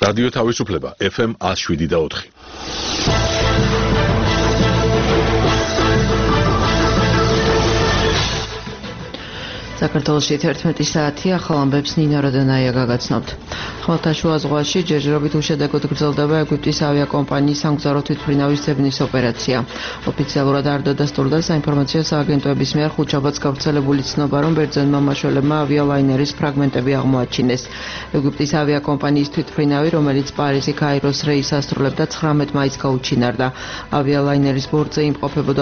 რადიო თავისუფლება FM 107.4. საქართველოში 11 საათია, ახალ ამბებს ნინო როდონაია გაგაცნობთ. ხმელთაშუა ზღვაში ჯერჯერობით უშედეგოდ გრძელდება ეგვიპტის ავიაკომპანიის სამგზავრო თვითმფრინავის ძებნის ოპერაცია. ოფიციალურად არ დადასტურდა საინფორმაციო სააგენტოების მიერ ხუთშაბათს გავრცელებული ცნობა, რომ ბერძენმა მმართველებმა ავიალაინერის ფრაგმენტები აღმოაჩინეს. ეგვიპტის ავიაკომპანიის თვითმფრინავი, რომელიც პარიზი-ქაიროს რეისს ასრულებდა, 19 მაისს გაუჩინარდა. ავიალაინერის ბორტზე იმყოფებოდა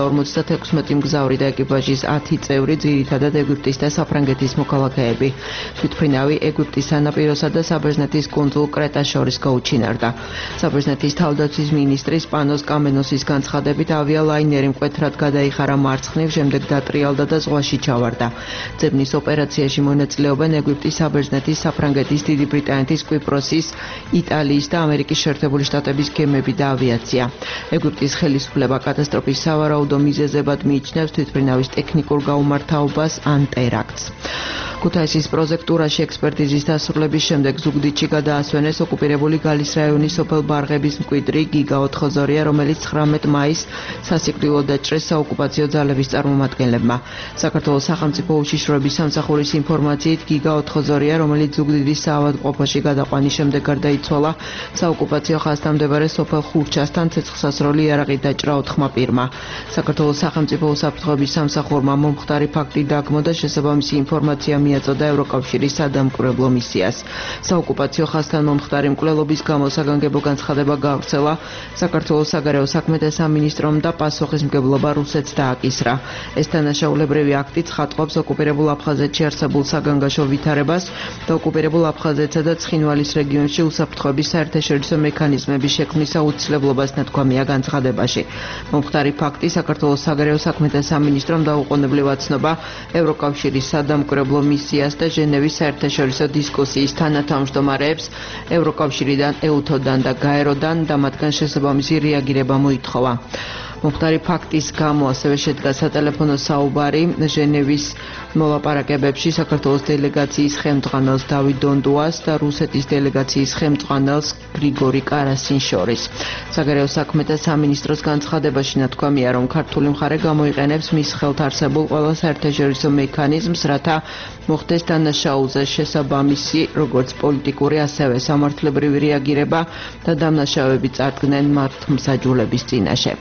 56 მგზავრი და ეკიპაჟის 10 წევრი, ძირითადად ეგვიპტის და საფრანგეთის მოქალაქეები. თვითმფრინავი ეგვიპტის სანაპიროსა და საბერძნეთის კუნძულ კრეტას შორის გაუჩინარდა. საბერძნეთის თავდაცვის მინისტრის პანოს კამენოსის განცხადებით, ავიალაინერი მკვეთრად გადაიხარა მარცხნივ, შემდეგ დატრიალდა და ზღვაში ჩავარდა. ძებნის ოპერაციაში მონაწილეობენ ეგვიპტის, საბერძნეთის, საფრანგეთის, დიდი ბრიტანეთის, კვიპროსის, იტალიის და ამერიკის შეერთებული შტატების გემები და ავიაცია. ეგვიპტის ხელისუფლება კატასტროფის სავარაუდო მიზეზებად მიიჩნევს თვითმფრინავის ტექნიკურ გაუმართავობას ან ტერაქტს. ქუთაისის პროზექტურაში ექსპერტიზის დასრულების შემდეგ ზუგდიდში გადაასვენეს ოკუპირებული გალის რაიონის სოფელ ბარღების მკვიდრი გიგა ოთხოზორია, რომელიც 19 მაისს სასიკვდილოდ დაჭრეს საოკუპაციო ძალების წარმომადგენლებმა. საქართველოს სახელმწიფო უშიშროების სამსახურის ინფორმაციით, გიგა ოთხოზორია, რომელიც ზუგდიდის საავადმყოფოში გადაყვანის შემდეგ გარდაიცვალა, საოკუპაციო ხაზთან მდებარე სოფელ ხურჩასთან ცეცხლსასროლი იარაღით დაჭრა 4 პირმა. საქართველოს სახელმწიფო უსაფრთხოების სამსახურმა მომხდარი ფაქტი დაგმო და შესაბამისი ინფორმაცია მიაწოდა ევროკავშირის სადამკვირვებლო მისიას. საოკუპაციო ხაზთან მომხდარი მკვლელობის გამო საგანგებო განცხადება გავრცელა საქართველოს საგარეო საქმეთა სამინისტრომ და პასუხისმგებლობა რუსეთს დააკისრა. ეს თანაშაულებრივი აქტი ცხადყოფს ოკუპირებულ აფხაზეთში არსებულ საგანგაშო ვითარებას და ოკუპირებულ აფხაზეთსა და ცხინვალის რეგიონში უსაფრთხოების საერთაშორისო მექანიზმების შექმნის აუცილებლობას ნათქვამია განცხადებაში. მომხდარი ფაქტი საქართველოს საგარეო საქმეთა სამინისტრომ დაუყოვნებლივ აცნობა ევროკავშირის სადამკვირვებლო მისიას და ჟენევის საერთაშორისო დისკუსიის თანათავმჯდომარეებს ევროკავშირიდან, ეუთოდან და გაეროდან და მათგან შესაბამისი რეაგირება მოითხოვა. მომხდარი ფაქტის გამო ასევე შედგა სატელეფონო საუბარი ჟენევის მოლაპარაკებებში საქართველოს დელეგაციის ხელმძღვანელს დავით დონდუას და რუსეთის დელეგაციის ხელმძღვანელს გრიგორი კარასინს შორის. საგარეო საქმეთა სამინისტროს განცხადებაში ნათქვამია, რომ ქართული მხარე გამოიყენებს მის ხელთ არსებულ ყველა საერთაშორისო მექანიზმს, რათა მოხდეს დანაშაულზე შესაბამისი როგორც პოლიტიკური, ასევე სამართლებრივი რეაგირება და დამნაშავეები წარდგნენ მართლმსაჯულების წინაშე.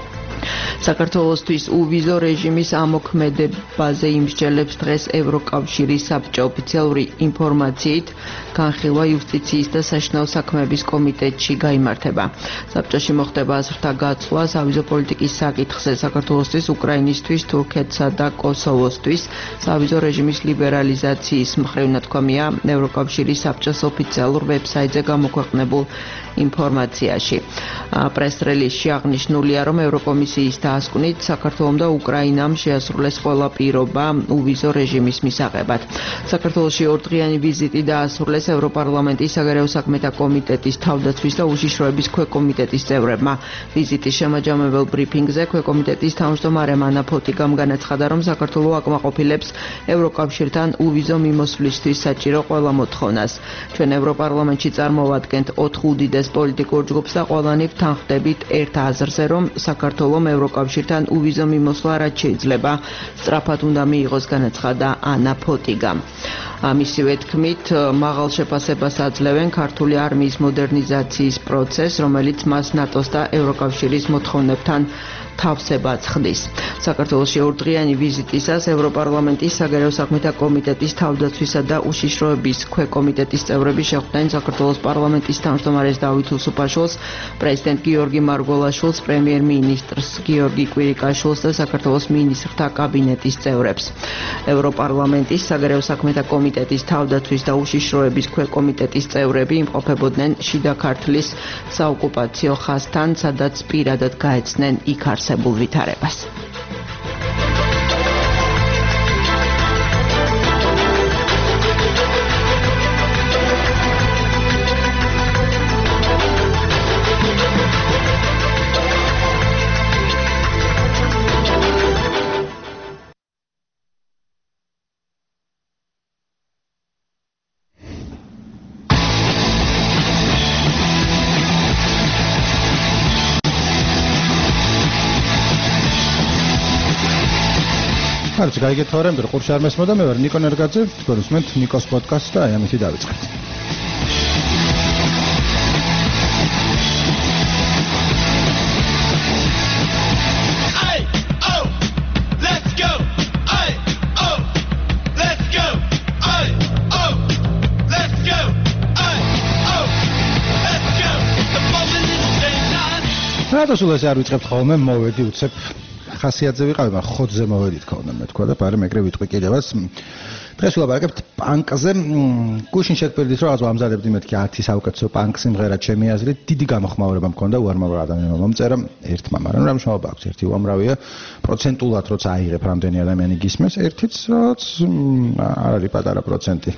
საქართველოსთვის უვიზო რეჟიმის ამოქმედებაზე იმსჯელებს დღეს ევროკავშირის საბჭო. ოფიციალური ინფორმაციით, განხილვა იუსტიციის და საშინაო საქმეების კომიტეტში გაიმართება. საბჭოში მოხდება აზრთა გაცვლა სავიზო პოლიტიკის საკითხზე საქართველოსთვის, უკრაინისთვის, თურქეთსა და კოსოვოსთვის. სავიზო რეჟიმის ლიბერალიზაციის მხრივ ნათქვამია ევროკავშირის საბჭოს ოფიციალურ ვებსაიტზე გამოქვეყნებულ ინფორმაციაში. პრეს-რელიზში აღნიშნულია, რომ ევროკომისიის დასკვნით საქართველომ და უკრაინამ შეასრულეს ყველა პირობა უვიზო რეჟიმის მისაღებად. საქართველოში ორდღიანი ვიზიტი დაასრულეს ევროპარლამენტის საგარეო საქმეთა კომიტეტის თავდაცვის და უშიშროების ქვეკომიტეტის წევრებმა. ვიზიტის შემაჯამებელ ბრიფინგზე ქვეკომიტეტის თავმჯდომარე მანა ფოტიგამ განაცხადა, რომ საქართველო აკმაყოფილებს ევროკავშირთან უვიზო მიმოსვლისთვის საჭირო ყველა მოთხოვნას. ჩვენ ევროპარლამენტში წარმოვადგენთ 4 უდიდეს პოლიტიკურ ჯგუფს და ყველანი ვთანხმდებით ერთ აზრზე, რომ საქართველომ ევროკავშირთან უვიზო მიმოსვლა რაც შეიძლება სწრაფად უნდა მიიღოს, განაცხადა ანა ფოტიგამ. მისივე თქმით, მაღალ შეფასებას აძლევენ ქართული არმიის მოდერნიზაციის პროცესს, რომელიც მას ნატოს და ევროკავშირის მოთხოვნებთან თავსებაც ხდის. საქართველოში ორდღიანი ვიზიტისას ევროპარლამენტის საგარეო საქმეთა კომიტეტის თავდაცვისა და უშიშროების ქვეკომიტეტის წევრები შეხვდნენ საქართველოს პარლამენტის თავმჯდომარეს დავით უსუფაშვილს, პრეზიდენტ გიორგი მარგველაშვილს, პრემიერ-მინისტრს გიორგი კვირიკაშვილს და საქართველოს მინისტრთა კაბინეტის წევრებს. ევროპარლამენტის საგარეო საქმეთა კომიტეტის თავდაცვის და უშიშროების ქვეკომიტეტის წევრები იმყოფებოდნენ შიდა ქართლის საოკუპაციო ხაზთან, სადაც პირადად გაეცნენ იქ არსებულ ვითარებას. არც გაიგეთ თორემ რომ ყურში არ მესმოდა მე ვარ ნიკო ნერგაძე თქვენ უსმენთ ნიკოს პოდკასტს და აი ამით დავიწყებთ რატოსულ ეს არ ვიწყებთ ხოლმე მოვედი უცებ ხასიათზე ვიყავი, მაგრამ ხოთზე მოვედი თქო უნდა მეთქვა და პარე მეგრე ვიტყვი კიდევაც. დღეს ვილაპარაკებთ პანკზე. გუშინ შეგფერდით რომ რაღაც ამზადებდი მეთქი 10 საუკეთესო პანკ სიმღერა ჩემი აზრით. დიდი გამოხმაურება მქონდა უარმავ ადამიანმა მომწერა ერთმა, მაგრამ რა მნიშვნელობა აქვს ერთი უამრავია პროცენტულად როცა აიღებ რამდენი ადამიანი გისმენს, ერთიც რაც არ არის პატარა პროცენტი.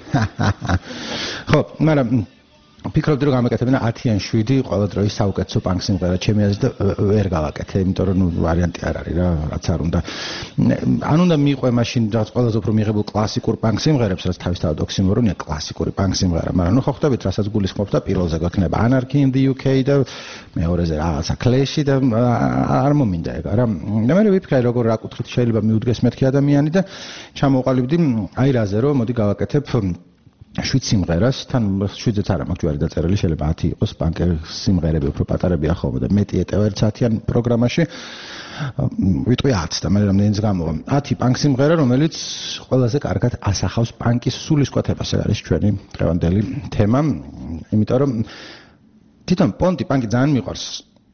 ხო, მაგრამ ფიქრობდი რომ გამეკეთებინა 10-ან 7 ყველა დროის საუკეთესო პანკ სიმღერა ჩემი აზრით ვერ გავაკეთე, იმიტომ რომ ვარიანტი არ არის რა, რაც არ უნდა. ან უნდა მიყვე მაშინ რაღაც ყველაზე უფრო მიღებულ კლასიკურ პანკ სიმღერებს, რაც თავისთავად ოქსიმორონია კლასიკური პანკ სიმღერა, მაგრამ ხო ხვდებით, რასაც გულისხმობ და პირველზე გვექნება Anarchy in the UK და მეორეზე რაღაცა Clash და არ მომინდა ეგ არა. და მე ვიფიქრე როგორ რა კუთხით შეიძლება მიუდგეს მეთქი ადამიანი და ჩამოვყალიბდი აი რაზე რომ მოდი გავაკეთებ 7 სიმღერას, თან 7-ზეც არა მაქვს ჯვარი დაწერილი, შეიძლება 10 იყოს პანკ სიმღერები უფრო პატარებია ხოლმე და მეტი ეტევა 1-საათიან პროგრამაში. ვიტყვი 10 და მე რამდენიც გამოვა. 10 პანკ სიმღერა, რომელიც ყველაზე კარგად ასახავს პანკის სულისკვეთებას, ეს არის ჩვენი დღევანდელი თემა, იმიტომ რომ თვითონ პონტი პანკი ძალიან მიყვარს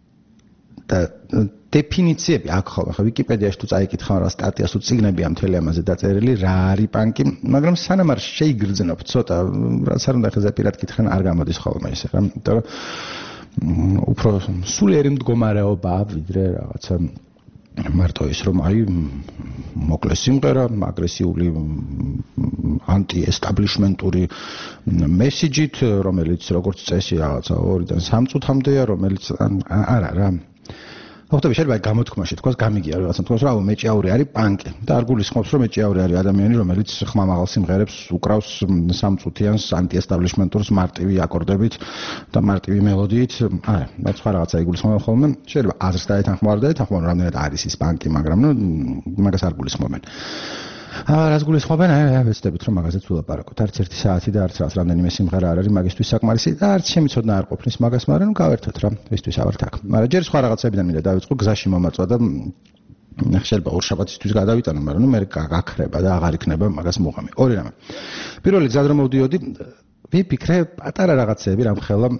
და დეფინიციები აქვს ხოლმე, ხო ვიკიპედიაში თუ წაიკითხავ რა სტატიას თუ წიგნები ამ მთელი ამაზე დაწერილი, რა არის პანკი, მაგრამ სანამ არ შეიგრძნობ ცოტა, რაც არ უნდა ხეზე პირად კითხენ არ გამოდის ხოლმე ისე რა, იმიტომ რომ უფრო სულიერი მდგომარეობა ვიდრე რაღაცა მარტო ის რომ აი მოკლე სიმღერა, აგრესიული ანტი-ესტაბლიშმენტური მესიჯით, რომელიც როგორც წესი რაღაცა 2-დან 3 წუთამდეა, რომელიც არა რა ოღონდ შეიძლება გამოთქმაში თქვას გამიგია რაღაცა თქვას რა მეჭიაური არის პანკი და არ გულისხმობს რომ მეჭიაური არის ადამიანი რომელიც ხმამაღალ სიმღერებს უკრავს 3 წუთიანს ანტი-ესტაბლიშმენტურს მარტივი აკორდებით და მარტივი მელოდიით არა მე სხვა რაღაცა იგულისხმობენ ხოლმე შეიძლება აზრს დაეთანხმებოდნენ რამდენად არის ის პანკი მაგრამ ნუ მაგას არ გულისხმობენ რას გულისხმობენ ვეცდებით რომ მაგაზეც ვილაპარაკოთ არც 1 საათი და არც რამდენიმე სიმღერა არ არის მაგისთვის საკმარისი და არც შემიცოდნა არ ყოფნის მაგას მაგრამ გავერთოთ რა ესთვის ავართ აქ მაგრამ ჯერ სხვა რაღაცებიდან მინდა დავიწყო გზაში მომაწვა და შეიძლება ორშაბათისთვის გადავიტანო მაგრამ ნუ მე გაქრება და აღარ იქნება მაგას მოღამი ორი რამე პირველი გზად რომ მოვდიოდი ვიფიქრე პატარა რაღაცები რამხელა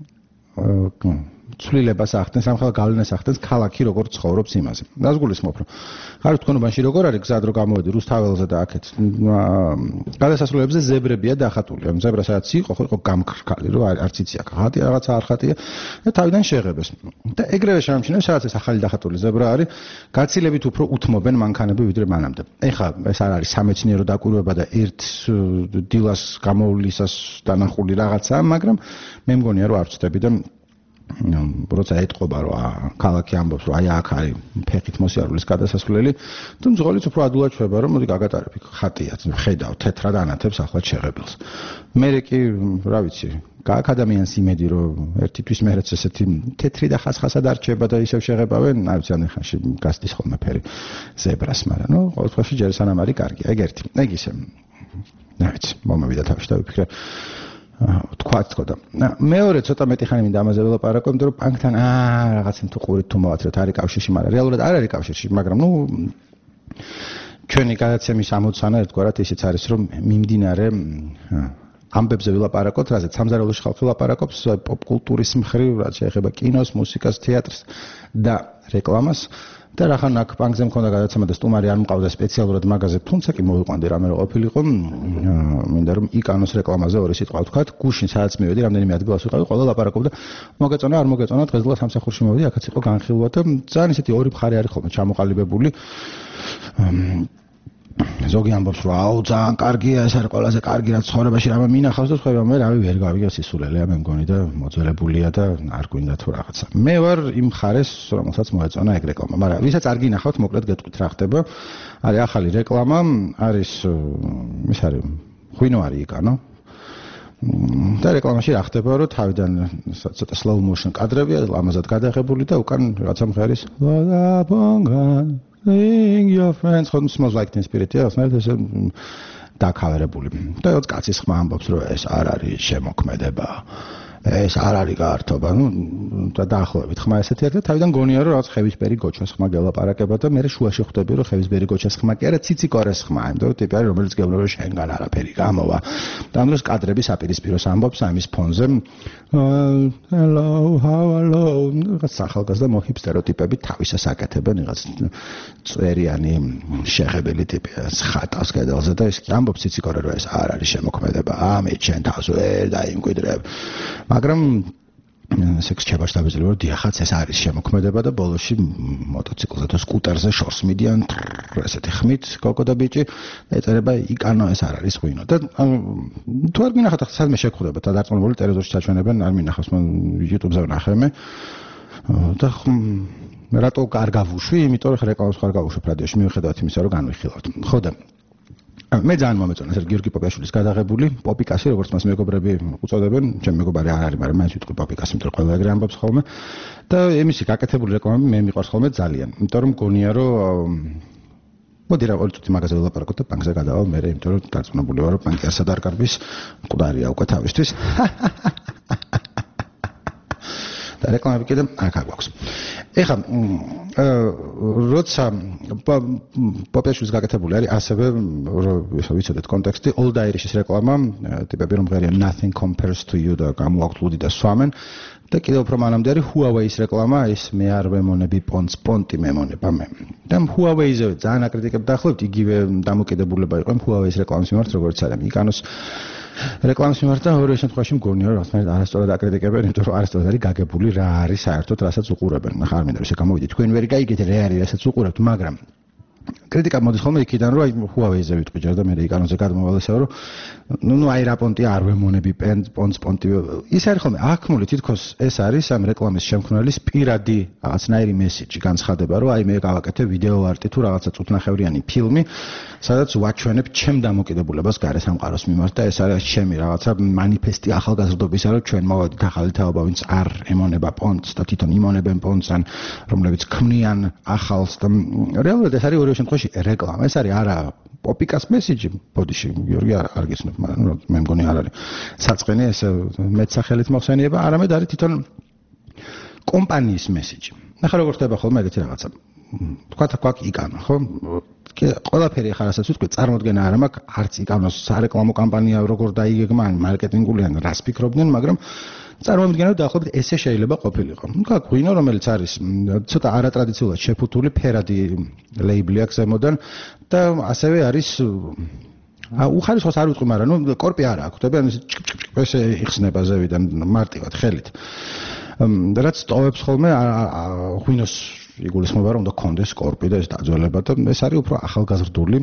ცვლილებას ახდენს, ამხელა გავლენას ახდენს ქალაქი როგორ ცხოვრობს იმაზე. რას გულისხმობ რომ არ თქვენობაში როგორ არის გზად რომ გამოვედი რუსთაველზე და აქეთ გადასასვლელებზე ზებრებია დახატული. ამ ზებრა სადაც იყო, ხო გამქრქალი რომ არც იცი აქ ხატი რაღაცა არ ხატია და თავიდან შეღებეს. და ეგრევე შემჩნევ სადაც ეს ახალი დახატული ზებრა არის, გაცილებით უფრო უთმობენ მანქანები ვიდრე მანამდე. ეხლა ეს არ არის სამეცნიერო დაკვირვება და ერთ დილას გამოვლისას დანახული რაღაცაა, მაგრამ მე მგონია რომ არ ვწდები და როცა ეთყობა რომ ქალაქი ამბობს რომ აი აქ არის ფეხით მოსიარულის გადასასვლელი თუ მძღოლიც უფრო ადვილად შვება რომ მოდი გაგატარებ იქ ხატია ხედავ თეთრად ანათებს ახლა შეღებილს მე კი რა ვიცი გააკ ადამიანს იმედი რომ ერთთვის მეერეც ესეთი თეთრი და ხასხასად არჩება და ისევ შეღებავენ არ ვიცი ან ხანში გასდის ხოლმე ფერი ზებრას მაგრამ ნუ ყოველ შემთხვევაში ჯერ სანამ არის კარგია ეგ ერთი ეგ ისე რა ვიცი მომავიდა თავში და ვიფიქრე თქვათ თქო და მეორე ცოტა მეტი ხანი მინდა ამაზე ველაპარაკო იმიტომ რომ პანკთან რაღაცა თუ ყურით თუ მოვაცრეთ არის კავშირში მაგრამ რეალურად არ არის კავშირში მაგრამ ნუ ჩვენი გადაცემის ამოცანა ერთგვარად ისიც არის რომ მიმდინარე ამბებზე ვილაპარაკოთ რაზეც სამზარეულოში ხალხი ვილაპარაკობს პოპკულტურის მხრივ რაც შეეხება კინოს, მუსიკას, თეატრს და რეკლამას და რახან აქ პანკზე მქონდა გადაცემა და სტუმარი არ მყავდა სპეციალურად მაგაზე თუმცა კი მოვიყვანდი რამე რო ყოფილიყო მინდა რომ იკანოს რეკლამაზე ორი სიტყვა ვთქვათ გუშინ სადაც მივედი რამდენიმე ადგილას ვიყავი ყველა ლაპარაკობდა მოგეწონა არ მოგეწონა დღესდღეობით სამსახურში მოვედი აქაც იყო განხილვა და ძალიან ისეთი ორი მხარე არის ხოლმე ჩამოყალიბებული ზოგი ამბობს რომ აუ ძალიან კარგია ეს არის ყველაზე კარგი რაც ცხოვრებაში რამე მინახავს და ხება მე რავი ვერ გავიგე სისულელეა მე მგონი და მოძველებულია და არ გვინდა თუ რაღაცა მე ვარ იმ ხარეს რომელსაც მოეწონა ეგ რეკლამა მაგრამ ვისაც არ გინახავთ მოკლედ გეტყვით რა ხდება არის ახალი რეკლამა არის ის არის ღვინო არის იკანო და რეკლამაში რა ხდება, რომ თავიდან ცოტა slow motion კადრებია, ლამაზად გადაღებული და უკან რაღაცა მხარის Sing your friends, ხომ smells like teen spirit-ია, ასნაირად ესე დაკავერებული. და რაღაც კაცის ხმა ამბობს, რომ ეს არ არის შემოქმედება. ეს არ არის გართობა, და დაახლოებით ხმა ესეთი არის და თავიდან გონია რომ რაღაც ხევისბერი გოჩას ხმა გელაპარაკება და მე შუაში ხვდები რომ ხევისბერი გოჩას ხმა კი არა ციციკორეს ხმა, იმიტომ რომ ტიპი არის რომელიც გეუბნება რომ შენგან არაფერი გამოვა. და ამ დროს კადრები საპირისპიროს ამბობს ამის ფონზე. Hello, how are you? რაღაც ახალგაზრდა მოჰიპსტერო ტიპები თავისას აკეთებენ რაღაც წვერიანი შეხებელი ტიპია, ხატავს კედელზე და ის ამბობს ციციკორე რომ ეს არ არის შემოქმედება. ამით შენ თავს ვერ დაიმკვიდრებ. მაგრამ სექს ჩაბარს დავეძლებ რომ დიახაც ეს არის შემოქმედება და ბოლოში მოტოციკლზე თუ სკუტერზე შორს მიდიან ესეთი ხმით კოკო და ბიჭი ეწერება იკანო ეს არ არის ღვინო და თუ არ მინახავთ ახლა სადმე შეგხვდება და დარწმუნებული ტელევიზორში ჩაჩვენებენ არ მინახავს მან YouTube-ზე ვნახე მე და რატო არ გავუშვი იმიტომ რომ რეკლამას ხარ გავუშვებ რადიოში მიუხედავად იმისა რომ განვიხილავთ ხო და მე ძალიან მომეწონა ეს გიორგი პოპიაშვილის გადაღებული პოპიკასი როგორც მას მეგობრები უწოდებენ ჩემი მეგობარი არ არის მაგრამ მაინც ვიტყვი პოპიკასი იმიტომ რომ ყველა ეგრე ამბობს ხოლმე და ემისი გაკეთებული რეკლამები მე მიყვარს ხოლმე ძალიან იმიტომ რომ გონია რომ მოდი რა ორი წუთი მაგაზე ველაპარაკოთ და პანკზე გადავალ მე იმიტომ რომ დარწმუნებული ვარ რომ პანკი არსად არ კარგვის მკვდარია უკვე თავისთვის და რეკლამები კიდე აქ აგვაქვს. ეხლა როცა პოპიაშვილის გაკეთებული არის ასევე ვიცოდეთ კონტექსტი Old Irish-ის რეკლამა ტიპები რომ ღერია nothing compares to you და გამოაქვთ და სვამენ და კიდევ უფრო მანამდე არის Huawei-ის რეკლამა ის მე არ ვემონები პონტი მემონება მე და Huawei-ზე ძალიან აკრიტიკებდა ახლობთ იგივე დამოკიდებულება იყო Huawei-ის რეკლამის მიმართ როგორც არის იკანოს რეკლამის მიმართ და ორივე შემთხვევაში მგონია რომ რაღაცნაირად არასწორად აკრიტიკებენ იმიტომ რომ არასწორად არის გაგებული რა არის საერთოდ რასაც უყურებენ ახლა არ მინდა რომ ესე გამოვიდეთ თქვენ ვერ გაიგეთ რა არის რასაც უყურებთ მაგრამ კრიტიკა მოდის ხოლმე იქიდან რომ აი Huawei-ზე ვიტყვი ჯერ და მე იკანოზე გადმოვალ ესეო რომ ნუ აი რა პონტი არ ვემონები პონტი ის არის ხოლმე აქმული თითქოს ეს არის ამ რეკლამის შემქმნელის პირადი რაღაცნაირი მესიჯი განცხადება რომ აი მე გავაკეთე ვიდეო არტი თუ რაღაცა წუთნახევრიანი ფილმი სადაც ვაჩვენებ ჩემ დამოკიდებულებას გარე სამყაროს მიმართ და ეს არის ჩემი რაღაცა მანიფესტი ახალგაზრდობისა რომ ჩვენ მოვედით ახალი თაობა ვინც არ ემონება პონტს და თვითონ იმონებენ პონტს ან რომლებიც ქმნიან ახალს და რეალურად ეს არის ორივე შემთხვევაში რეკლამა ეს არის არა პოპიკას მესიჯი ბოდიში გიორგი არ გიცნობ მაგრამ მე მგონი არ არის საწყენი ეს მეცახელით მოხსენიება არამედ არის თვითონ კომპანიის მესიჯი ნახე როგორ ხდება ხოლმე ეგეთი რაღაცა თქვა იკანო ხო ყველაფერი ახლა რასაც ვიტყვი წარმოდგენა არ მაქვს არც იკანოს სარეკლამო კამპანია როგორ დაიგეგმა ან მარკეტინგული ან რას ფიქრობდნენ მაგრამ წარმოვიდგინე რომ დაახლოებით ესე შეიძლება ყოფილიყო. ნუ გაკ ღვინო რომელიც არის ცოტა არატრადიციულად შეფუთული ფერადი ლეიბლი აქვს ზემოდან და ასევე არის უხარისხოს არ ვიტყვი მაგრამ ნუ კორპი არა აქვს ხდება ესე იხსნება ზევიდან მარტივად ხელით. რაც ტოვებს ხოლმე ღვინოს იგულისხმება რომ უნდა კონდეს კორპი და ეს დაძველება და ეს არის უფრო ახალგაზრდული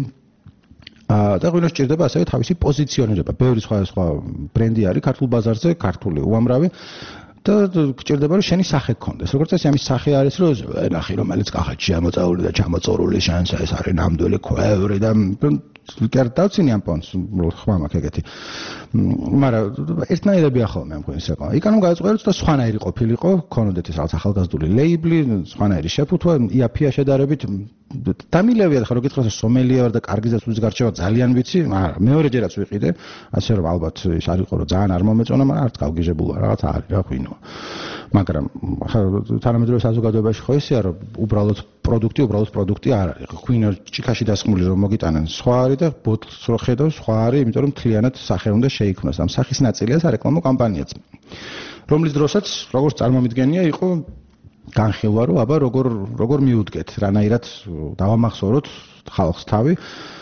და ღვინოს ჭირდება ასევე თავისი პოზიციონირება. ბევრი სხვა ბრენდი არის ქართულ ბაზარზე, ქართული უამრავი და გჭირდება რომ შენი სახე გქონდეს. როგორც წესი ამის სახე არის რომ ნახე რომელიც კახეთში ამოწეული და ჩამოწორული შენს ეს არის ნამდვილი ქვევრი და კარტავცინი ამ პონს ხმა მაქვს ეგეთი. მაგრამ ერთნაირებია ხოლმე ამ ღვინის რეკლამა. იქანო გაიწყოთ და სხვანაირი ყოფილიყო, ქონოდეთ ეს რაღაც ახალგაზრდული ლეიბლი, სხვანაირი შეფუთვა, იაფია შედარებით დამილევია ხა რო გითხრას სომელიე ვარ და კარგი ზეცულის გარჩევა ძალიან ვიცი, მაგრამ მეორეჯერაც ვიყიდე, ასე რომ ალბათ ის არ იყო რომ ძალიან არ მომეწონა, მაგრამ არც გავგიჟებული ვარ, რაღაც არის რა ღვინო. მაგრამ ხა თანამედროვე საზოგადოებაში ხო ისეა რომ უბრალოდ პროდუქტი არ არის. ღვინო ჭიქაში დასხმული რომ მოგიტანენ სხვა არის და ბოთლს რო ხედავ სხვა არის, იმიტომ რომ მთლიანად სახე უნდა შეიქმნას. ამ სახის ნაწილია სარეკლამო კამპანიაც. რომლის დროსაც როგორც წარმომიდგენია იყო განხილვა რომ აბა როგორ მიუდგეთ რანაირად დავამახსოვროთ ხალხს თავი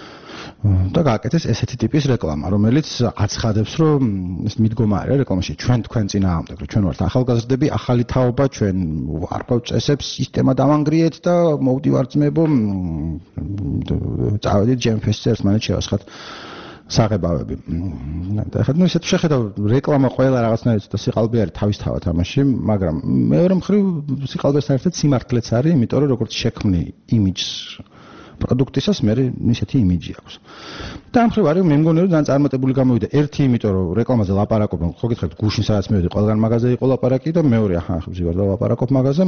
და გააკეთეს ესეთი ტიპის რეკლამა რომელიც აცხადებს რომ ეს მიდგომა არის რეკლამაში ჩვენ თქვენ წინააღმდეგ რომ ჩვენ ვართ ახალგაზრდები ახალი თაობა ჩვენ ვარქვთ წესებს სისტემა დავანგრიეთ და მოვდივარ ძმებო წავედით ჯემფესზე ერთმანეთს შევასხათ საღებავები. და ხა ნუ ისეთ შეხედავ რეკლამა ყველა რაღაცნაირად და სიყალბე არის თავისთავად ამაში, მაგრამ მეორე მხრივ სიყალბესთან ერთად სიმართლეც არის, იმიტომ რომ როგორც შექმნი იმიჯს პროდუქტისას მე ისეთი იმიჯი აქვს. და ამ მხრივ არის მე მგონი რომ ძალიან წარმატებული გამოვიდა. ერთი იმიტომ რომ რეკლამაზე ლაპარაკობენ, ხო გითხარით გუშინ სადაც მივედი ყველგან მაღაზია იყო ლაპარაკი და მეორე ახლა ვზივარ და ლაპარაკობ მაღაზია.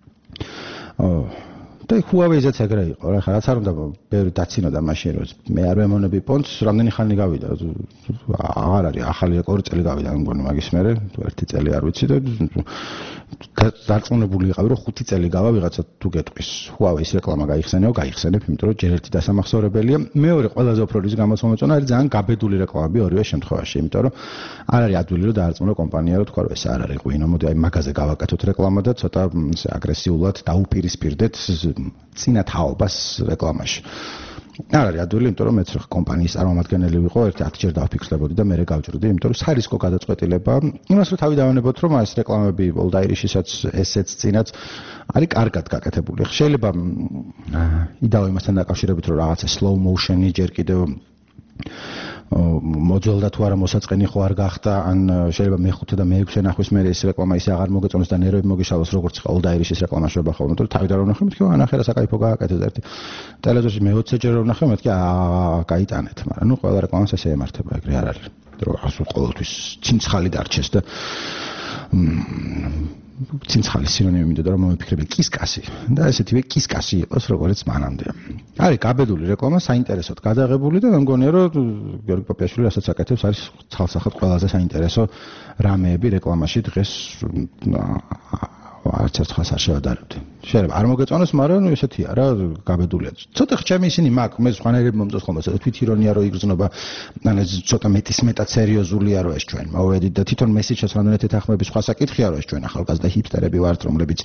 და Huawei-ზეც ეგრე იყო რა, რაც არ უნდა ბევრი დაცინოდა მაშინ რომ მე არ ვემონები პონტს, რამდენი ხანი გავიდა. აღარ არის ახალი ორი წელი გავიდა მგონი მაგის მერე, ერთი წელი არ ვიცი და დარწმუნებული ვიყავი რომ 5 წელი გავა ვიღაცა თუ გეტყვის Huawei-ის რეკლამა გაიხსენებ, იმიტომ რომ ჯერ ერთი დასამახსოვრებელია. მეორე ყველაზე უფრო რის გამოსამოწონა არის ძალიან გაბედული რეკლამები ორივე შემთხვევაში, იმიტომ რომ არ არის ადვილი რომ დაარწმუნო კომპანია რომ თქვა რომ ეს არ არის ღვინო, მოდი აი მაგაზე გავაკეთოთ რეკლამა და ცოტა აგრესიულად დაუპირისპირდეთ წინა თაობას რეკლამაში. არ არის ადვილი, იმიტომ რომ მეც რა კომპანიის წარმომადგენელი ვიყო, ერთი 10 ჯერ დავფიქრდებოდი და მერე გავჭრდი, იმიტომ რომ სარისკო გადაწყვეტილება, იმას რომ თავი დავანებოთ, რომ ეს რეკლამები Old Irish-ისაც ესეც წინაც არის კარგად გაკეთებული. შეიძლება იდაო იმასთან დაკავშირებით, რომ რაღაცა slow motion-ი ჯერ კიდევ მოძველდა თუ არა მოსაწყენი ხო არ გახდა, ან შეიძლება მე-5 და მე-6 ნახვის მერე ეს რეკლამა ისე აღარ მოგეწონოს და ნერვები მოგიშალოს, როგორც ხა Old Irish-ის რეკლამაში ვება ხოლმე, თუ თავი დავნახე, მეთქი ანახე რა საკაიფო გააკეთეთ ერთი. ტელევიზორში მე-20 ჯერ ვნახე, მეთქი გაიტანეთ, მაგრამ ნუ ყველა რეკლამას ესე ემართება, ეგრე არ არის. რომ ასულ ყოველთვის ცინცხალი დარჩეს და ცინცხალის სინონიმი მინდოდა რომ მომიფიქრები კისკასი და ესეთივე კისკასი იყოს როგორც მანამდე. არის გაბედული რეკლამა, საინტერესოდ გადაღებული და მე მგონია რომ გიორგი პაპიაშვილი რასაც აკეთებს არის ცალსახად ყველაზე საინტერესო რამეები რეკლამაში დღეს არც ერთხელ არ შევადარებდი. შეიძლება არ მოგეწონოს, მაგრამ ნუ ესეთია რა, გაბედულია. ცოტა ხჩემი ისინი მაქვს, მე სხვანაირები მომწონს ხოლმე, თვით ირონია რო იგრძნობა, ან ეს ცოტა მეტად სერიოზულია რო ეს ჩვენ. მოვედით და თვითონ მესიჯს რამდენად ეთანხმების სხვა საკითხია რო ეს ჩვენ ახალგაზრდა ჰიპსტერები ვართ, რომლებიც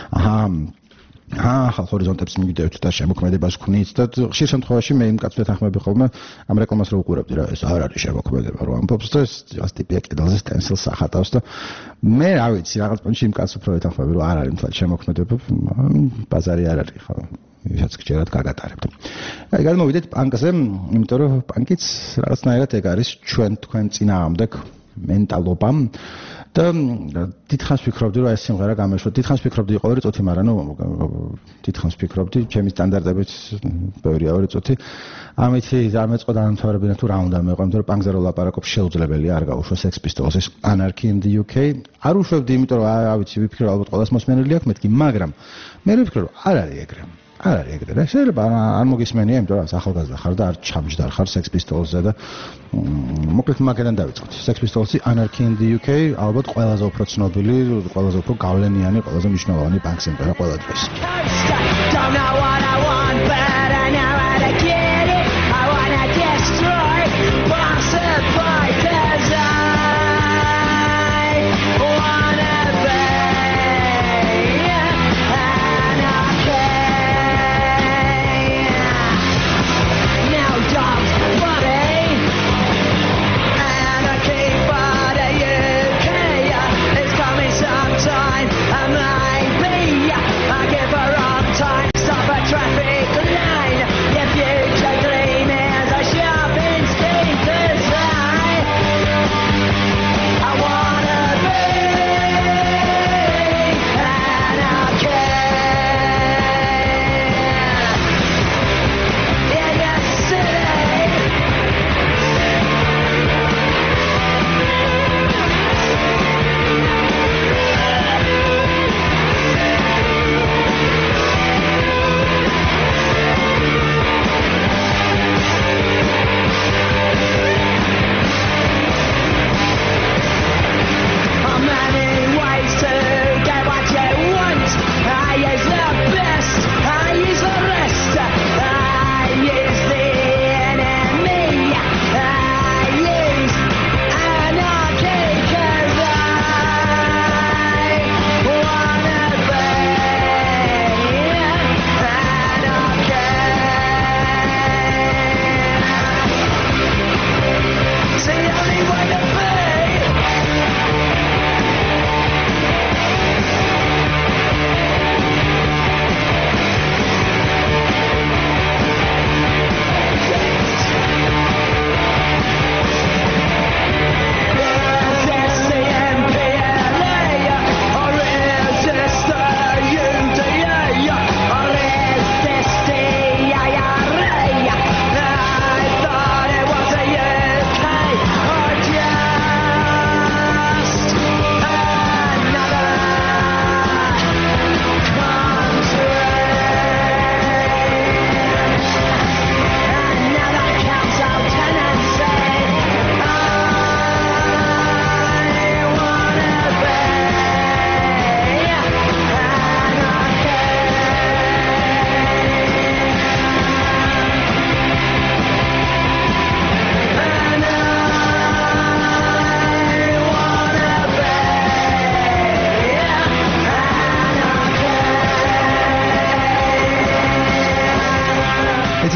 ახალ ჰორიზონტებს მივიდევთ და შემოქმედებას ვქნით და ხშირ შემთხვევაში მე იმ კაცს ვეთანხმები ხოლმე ამ რეკლამას რო უყურებდი რა, ეს არ არის შემოქმედება რო ამბობს და ეს ტიპია კიდალზე სტენსილს ახატავს და მე რა ვიცი რაღაც პონჩი იმ კაცს უფრო ვეთანხმები რომ არ არის მთლად შემოქმედება, ბაზარი არ არის ხო. ვისაც გჯერათ გაგატარებთ. აი გადმოვიდეთ პანკზე, იმიტომ რომ პანკიც რაღაცნაირად ეგ არის თქვენ წინააღმდეგ მენტალობა და დიდხანს ვფიქრობდი რომ ეს სიმღერა გამეშვა. დიდხანს ვფიქრობდი იყო 2 წუთი, მაგრამ ნუ დიდხანს ვფიქრობდი, ჩემი სტანდარტებით ბევრია 2 წუთი. ამითი დამეწყო დამთავრებინა თუ რა უნდა მეყვა, იმიტომ რომ პანკზე რო ლაპარაკობ შეუძლებელია არ გაუშვა Sex Pistols-ის Anarchy in the UK. არ უშვებდი, იმიტომ რომ რა ვიცი, ვიფიქრე ალბათ ყველას მოსმენელი აქვს მეთქი, მაგრამ მე ვიფიქრე რომ არ არის ეგრე. არ არის ეგრე. შეიძლება არ მოგისმენია, იმიტომ რომ ახალგაზრდა ხარ და არ ჩამჯდარ ხარ Sex Pistols-ზე და მოკლედ მაგიდან დავიწყოთ. Sex Pistols-ი Anarchy in the UK ალბათ ყველაზე უფრო ცნობილი, ყველაზე უფრო გავლენიანი, ყველაზე მნიშვნელოვანი პანკ სიმღერა ყველა დღეს. Time, and maybe I give her wrong time. Stop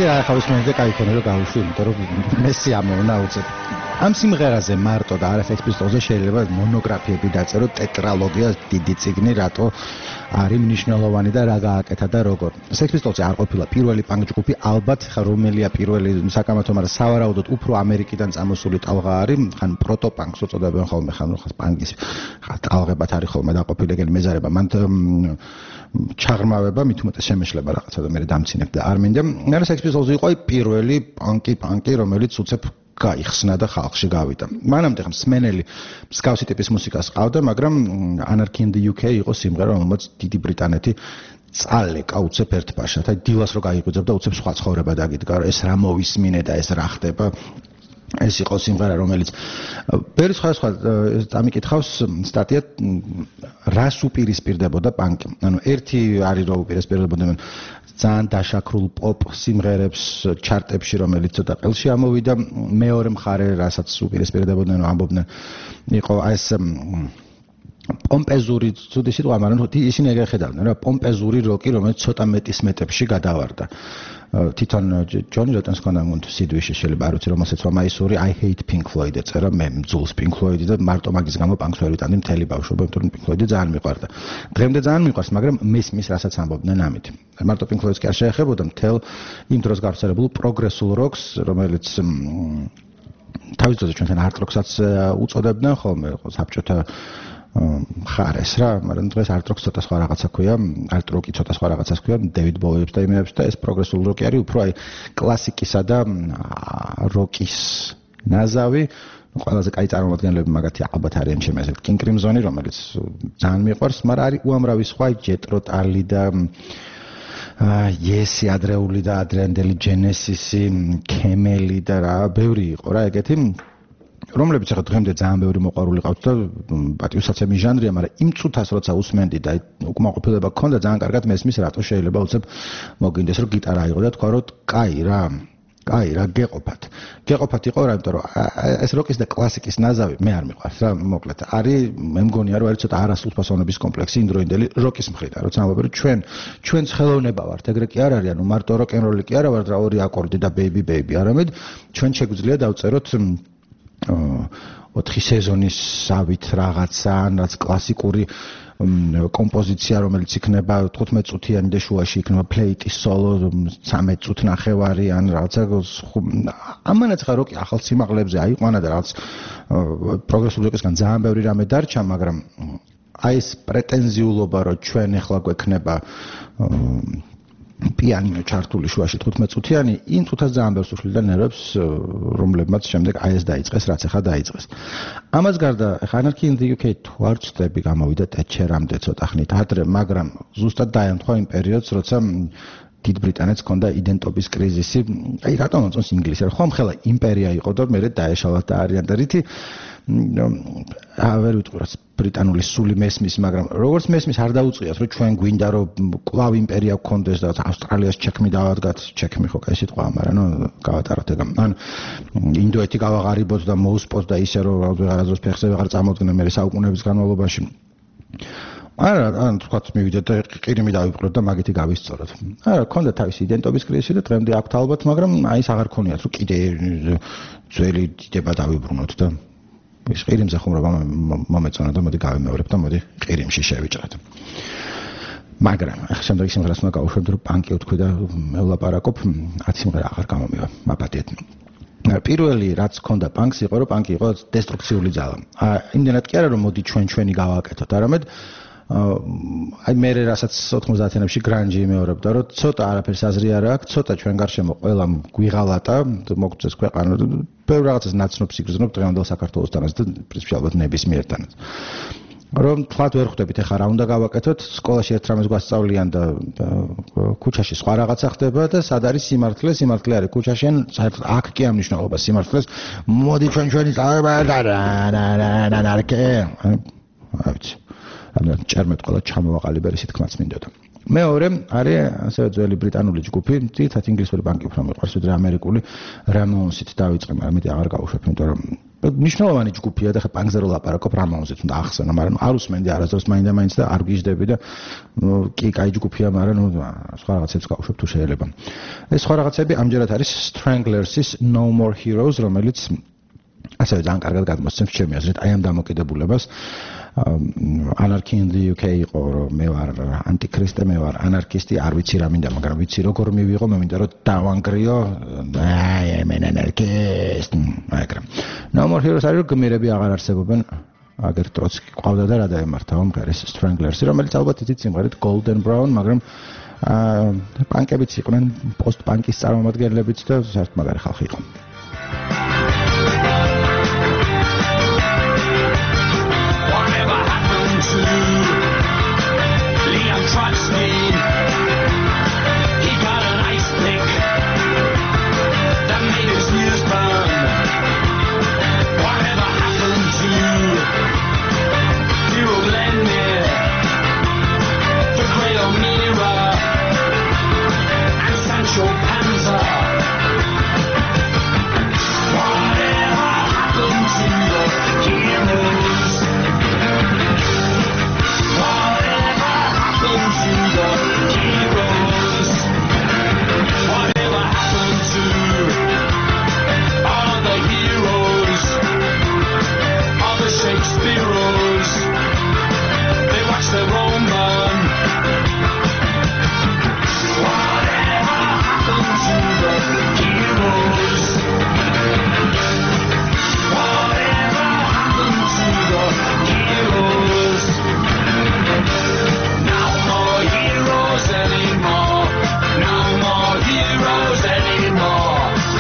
ახალისმენზე კაი ქონა რომ გავუშვი, იმიტომ რომ მესი ამონა უცებ. ამ სიმღერაზე მარტო და არა Sex Pistols-ზე შეიძლება მონოგრაფიები დაწერო, ტეტრალოგია, დიდი წიგნი, რატო არის მნიშვნელოვანი და რა გააკეთა და როგორ. Sex Pistols-ი არ ყოფილა პირველი პანკ ჯგუფი, ალბათ ხა რომელია პირველი საკამათო, მაგრამ სავარაუდოდ უფრო ამერიკიდან წამოსული ტალღა არის, ხან პროტოპანკს უწოდებენ ხოლმე, ხან პანკის ტალღებად არის ხოლმე დაყოფილი ეგრე მეზარება. მან ჩაღრმავება მით უმეტეს შემეშლება რაღაცა და მე დამცინებ და არ მინდა. მე Sex Pistols-ი იყო პირველი პანკი, რომელიც უცებ გაიხსნა და ხალხში გავიდა. მანამდე მსმენელი მსგავსი ტიპის მუსიკას ყავდა, მაგრამ Anarchy in the UK იყო სიმღერა, რომელმაც დიდი ბრიტანეთი წალეკა უცებ ერთბაშად. აი დილას რო გაიღვიძებ და უცებ სხვა ცხოვრება დაგიდგა, ეს რა მოვისმინე და ეს რა ხდება. ეს იყო სიმღერა, რომელიც ბევრი სხვა დამიკითხავს სტატია რას უპირისპირდებოდა პანკი. ანუ ერთი არის რომ უპირისპირდებოდნენ ძალიან დაშაქრულ პოპ სიმღერებს ჩარტებში, რომელიც ცოტა ყელში ამოვიდა. მეორე მხარე, რასაც უპირისპირდებოდნენ, ამბობდნენ, იყო ეს პომპეზური ცუდი სიტყვა, მაგრამ ისინი ეგრე ხედავდნენ, რა პომპეზური როკი, რომელიც ცოტა მეტის მეტებში გადავარდა. თვითონ ჯონი როტენს ქონდა სიდვიში შეიძლება არ ვიცი რომელსაც ვამაისური I hate Pink Floyd ეწერა მე მძულს Pink Floyd და მარტო მაგის გამო პანკს ვერ ვიტანდი მთელი ბავშვობა, იმიტომ რომ Pink Floyd ძალიან მიყვარდა. დღემდე ძალიან მიყვარს, მაგრამ მესმის რასაც ამბობდნენ ამით. მარტო Pink Floyd-ს კი არ შეეხებოდა მთელ იმ დროს გავრცელებულ პროგრესულ როკს, რომელიც თავის დროზე ჩვენთან art rock-საც უწოდებდნენ ხოლმე, საბჭოთა ხარეს რა, მაგრამ დღეს art rock ცოტა სხვა რაღაცა ქვია, art rock-ი ცოტა სხვა რაღაცას ქვია, დევიდ ბოუიებს და იმებს და ეს პროგრესული როკი არის უფრო აი კლასიკისა და როკის ნაზავი. ყველაზე კაი წარმომადგენლები მაგათი ალბათ არიან ჩემს აზრით King Crimson-ი, რომელიც ძალიან მიყვარს, მაგრამ არის უამრავი სხვა Jethro Tull და Yes-ი ადრეული და ადრეანდელი Genesis-ი, Camel-ი და რა, ბევრი იყო რა ეგეთი. რომლებიც ახლა დღემდე ძალიან ბევრი მოყვარული ყავთ და პატივსაცემი ჟანრია, მაგრამ იმ წუთას როცა усმენდი და უკმაყოფილება გქონდა, ძალიან კარგად მესმის რატო შეიძლება უცებ მოგინდეს რომ გიტარა აიღო და თქვა რომ კაი რა გეყოფათ. გეყოფათ იყო რა, იმიტომ რომ ეს როკის და კლასიკის ნაზავი მე არ მიყვარს რა, მოკლედ. არის მე მგონია რომ არის ცოტა არასრულფასოვნების კომპლექსი იმდროინდელი როკის მხრიდან, როცა ამბობ რომ ჩვენ ხელოვნება ვართ, ეგრე კი არ არის, ანუ მარტო როკ-ენ-როლი კი არა ვართ რა, ორი აკორდი და baby, არამედ ჩვენ შეგვიძლია დავწეროთ 4 სეზონის სავით რაღაცა, რაც კლასიკური კომპოზიცია, რომელიც იქნება 15 წუთიანი და შუაში იქნება პლეიტის სოლო 13 წუთ ნახევარი ან რაღაცა. ამანაც ხა როკი ახალ სიმაღლებზე აიყვანა და რაღაც პროგრესული როკისგან ძალიან ბევრი რამე დარჩა, მაგრამ აი ეს პრეტენზიულობა, რომ ჩვენ ახლა გვექნება პიანინო ჩართული შუაში 15 წუთიანი, იმ წუთას ძალიან ბევრს უშლიდა ნერვებს, რომლებმაც შემდეგ აი ეს დაიწყეს, რაც ახლა დაიწყეს. ამას გარდა Anarchy in the UK თვარწდები გამოვიდა ტეჩერამდე ცოტა ხნით ადრე, მაგრამ ზუსტად დაემთხვა იმ პერიოდს, როცა დიდ ბრიტანეთს ჰქონდა იდენტობის კრიზისი. აი რატომ მოწონს ინგლისი? ხომ ხელა იმპერია იყო და მერე დაეშალა და არიან და რითი ვერ ვიტყვი რაც ბრიტანული სული მესმის, მაგრამ როგორც მესმის არ დაუწყიათ რომ ჩვენ გვინდა რომ კლავ იმპერია გქონდეს და ავსტრალიას ჩექმი დავადგათ, ჩექმი ხო კაი სიტყვაა, მაგრამ გავატაროთ ეგ. ან ინდოეთი გავაღარიბოთ და მოუსპოთ და ისე რომ ვეღარაზოს ფეხზე ვეღარ წამოდგნენ მე საუკუნეების განმავლობაში. არა, ან თქვათ მივიდეთ და ყირიმი დავიპყროთ და მაგითი გავისწოროთ. არა, ქონდა თავისი იდენტობის კრიზისი და დღემდე აქვთ ალბათ, მაგრამ აი ეს აღარ ქონიათ რომ კიდე ძველი დიდება დავიბრუნოთ და ის ყირიმზე ხუმრობა მომეწონა და მოდი გავიმეორებ და მოდი ყირიმში შევიჭრათ. მაგრამ ახლა შემდეგი სიმღერას უნდა გავუშვებთ რომ პანკი ვთქვი და მევლაპარაკობ, 10 სიმღერა აღარ გამომივა, მაპატიეთ. პირველი რაც ქონდა პანკს იყო რომ პანკი იყო დესტრუქციული ძალა. იმდენად კი არა რომ მოდი ჩვენი გავაკეთოთ, არამედ აი მე რასაც 90-იანებში გრანჯი იმეორებდა რომ ცოტა არაფერს აზრი არ აქვს, ცოტა ჩვენ გარშემო ყველამ გვიღალატა, მოგწეს ქვეყანა და ბევრ რაღაცას ნაცნობს იგრძნობ დღევანდელ საქართველოსთანაც და პრინციპში ალბათ ნებისმიერთანაც. რომ თქვათ ვერ ხვდებით ახლა რა უნდა გავაკეთოთ, სკოლაში ერთ რამეს გვასწავლიან და ქუჩაში სხვა რაღაცა ხდება და სად არის სიმართლე? სიმართლე არის ქუჩაში, ან საერთოდ აქ კი ამ მნიშვნელობას სიმართლეს. მოდი ჩვენი წავება და რა. აი ვიცი. ამიტომ ჭერმეთ ყველა ჩამოვაყალიბე ისეთ თქმაც მინდოდა. მეორე არის ასევე ძველი ბრიტანული ჯგუფი, თითქოს ინგლისური პანკი უფრო მიყვარს, ვიდრე ამერიკული Ramones-ით დავიწყე, მაგრამ მეტი აღარ გავუშვებ, იმიტომ რომ მნიშვნელოვანი ჯგუფია და ხა პანკზე რო ლაპარაკობ რამონზეც უნდა ახსენო, მაგრამ არ უსმენდი არასდროს მაინდა-მაინც და არ გიждები და კი კაი ჯგუფია, მაგრამ სხვა რაღაცებს გავუშვებ თუ შეიძლება. ეს სხვა რაღაცები ამჯერად არის Stranglers-ის No More Heroes, რომელიც ასევე ძალიან კარგად გადმოსცემს ჩემი აზრით აი ამ დამოკიდებულებას. Anarchy in the UK იყო რომ მე ვარ ანტიქრისტე, მე ვარ ანარქისტი, არ ვიცი რა მინდა, მაგრამ ვიცი როგორ მივიღო, მე მინდა რომ დავანგრიო, აი მე ანარქისტი, მაგრამ No More Heroes არის რომ გმირები აღარ არსებობენ, აგერ ტროცკი ყავდა და რა დაემართა მომღერეს Stranglers-ი, რომელიც ალბათ იცით სიმღერით Golden Brown, მაგრამ პანკებიც იყვნენ, პოსტ-პანკის წარმომადგენლებიც და საერთოდ მაგარი ხალხი იყო. Liam Trotsky, he got an ice pick that made his ears burn. Whatever happened to Hero Glenmere, the Grey O'Meara, and Sancho Panza? Whatever happened to the heroes? Whatever happened to the heroes? Whatever happened to all the heroes? All the Shakespeareos? They watch their own burn. Whatever happened to the heroes? Whatever happened to the heroes? No more heroes anymore. No more heroes anymore.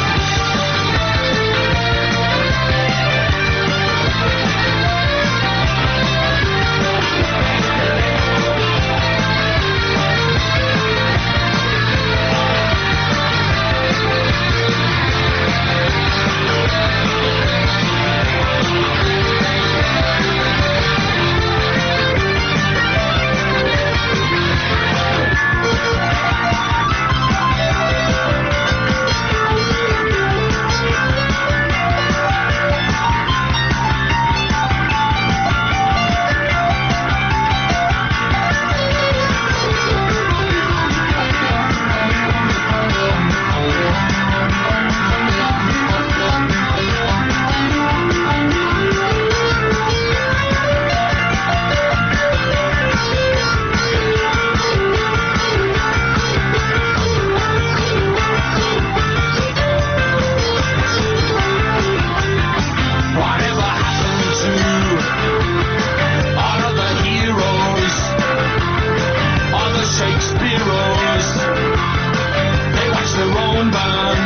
Whatever happened to all of the heroes? All the Shakespeareos? They watch their own burn.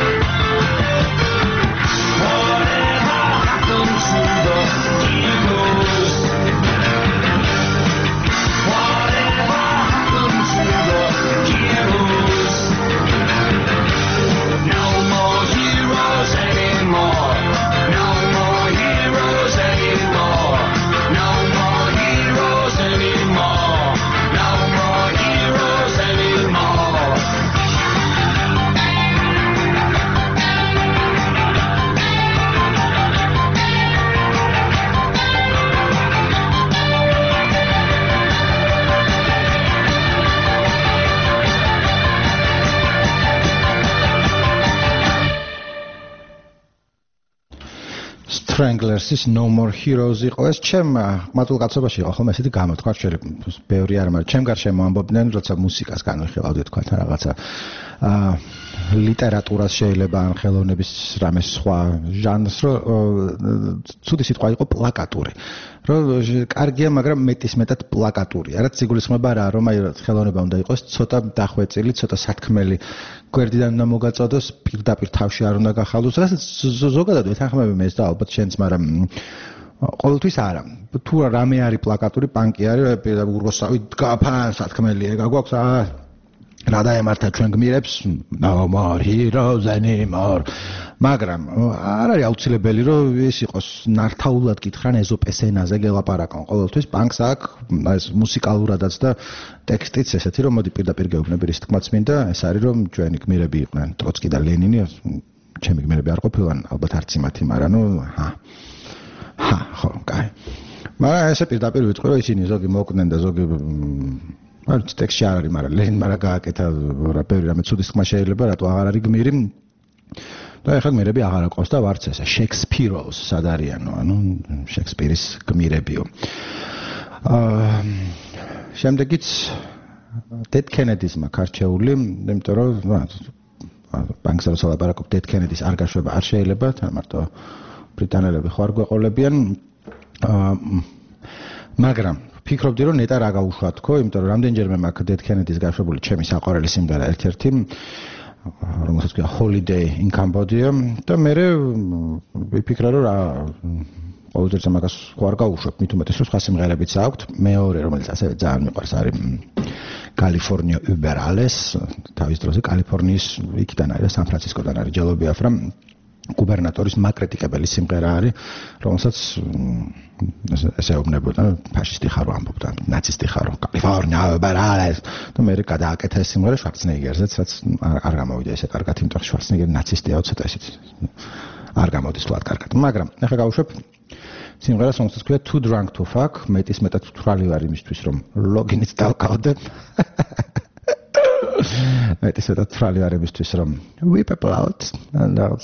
Whatever happened to the heroes? Whatever happened to the heroes? No more heroes anymore. No more heroes anymore. No more heroes anymore. No more heroes anymore. Stranglers-ის No More Heroes იყო ეს ჩემ ყმაწვილ კაცობაში იყო ხოლმე ესეთი გამოთქვა შეიძლება ბევრი არ მაგრამ ჩემ გარშემო ამბობდნენ როცა მუსიკას განვიხილავდი თქვა თან რაღაცა ლიტერატურას შეიძლება ან ხელოვნების რამე სხვა ჟანრს რომ ცუდი სიტყვა იყო პლაკატური რომ კარგია მაგრამ მეტისმეტად პლაკატურია რაც იგულისხმება რა რომ აი ხელოვნება უნდა იყოს ცოტა დახვეწილი ცოტა სათქმელი გვერდიდან უნდა მოგაწოდოს პირდაპირ თავში არ უნდა გახალოს ზოგადად ვეთანხმები მე ეს და ალბათ შენც მაგრამ ყოველთვის არა თუ რამე არის პლაკატური პანკი არის პირდაპირ ურგოსავი გაფან სათქმელია გაგვაქვს რა დაემართა ჩვენ გმირებს no more heroes anymore მაგრამ არ არის აუცილებელი რომ ეს იყოს ნართაულად კითხრან ეზოპეს ენაზე გელაპარაკონ ყოველთვის პანკს აქვს ეს მუსიკალურადაც და ტექსტიც ესეთი რომ მოდი პირდაპირ გეუბნები რის თქმაც მინდა ეს არის რომ ჩვენი გმირები იყვნენ ტროცკი და ლენინი ჩემი გმირები არ ყოფილან, ალბათ არც იმათი, მაგრამ ხო, კაი. მაგრამ ესე პირდაპირ ვიტყვი, რომ ისინი ზოგი მოკვდნენ და ზოგი არც ტექსტში არ არის, მაგრამ ლენინმა რა გააკეთა, რა ბევრი რამე ცუდის თქმა შეიძლება, რატო აღარ არის გმირი. და ეხლა გმირები აღარ აყავს და ვარც ესე შექსპიროს სად არიანო, ანუ შექსპირის გმირებიო. შემდეგიც დედ კენედის მაქარჩეული, იმიტომ რომ ბანკზე როცა ლაპარაკობ დედ კენედის არ გაშვება არ შეიძლება, თან მარტო ბრიტანელები ხო არ გვეყოლებიან. მაგრამ ფიქრობდი რომ ნეტა რა გაუშვათ თქო, იმიტომ რომ რამდენჯერმე მაქვს დედ კენედის გაშვებული ჩემი საყვარელი სიმღერა ერთ-ერთი რომელსაც ქვია Holiday in Cambodia და მე ვიფიქრე რომ რა ყოველდღე მაგას ხო არ გაუშვებ, მით უმეტეს რომ სხვა სიმღერებიც აქვთ. მეორე რომელიც ასევე ძალიან მიყვარს არის California über alles, თავის დროზე კალიფორნიის იქიდან არის და სან-ფრანცისკოდან არის ჯელობიაფ რა გუბერნატორის მაკრიტიკებელი სიმღერა არის, რომელსაც ესე ეუბნებოდა ფაშისტი ხარო ამბობდა, ნაცისტი ხარო, კალიფორნია über alles და მე გადააკეთა ეს სიმღერა შვარცნეგერზეც, რაც არ გამოვიდა ესე კარგად, იმიტომ რომ შვარცნეგერი ნაცისტია ცოტა ისიც არ გამოდის ვთქვათ კარგად. მაგრამ ახლა გავუშვებ სიმღერას, რომელსაც ქვია Too Drunk to Fuck, მეტის მეტად თვრალი ვარ იმისთვის, რომ ლოგინიც დავკავდე. მეტის მეტად თვრალი ვარ იმისთვის, რომ we people out and out.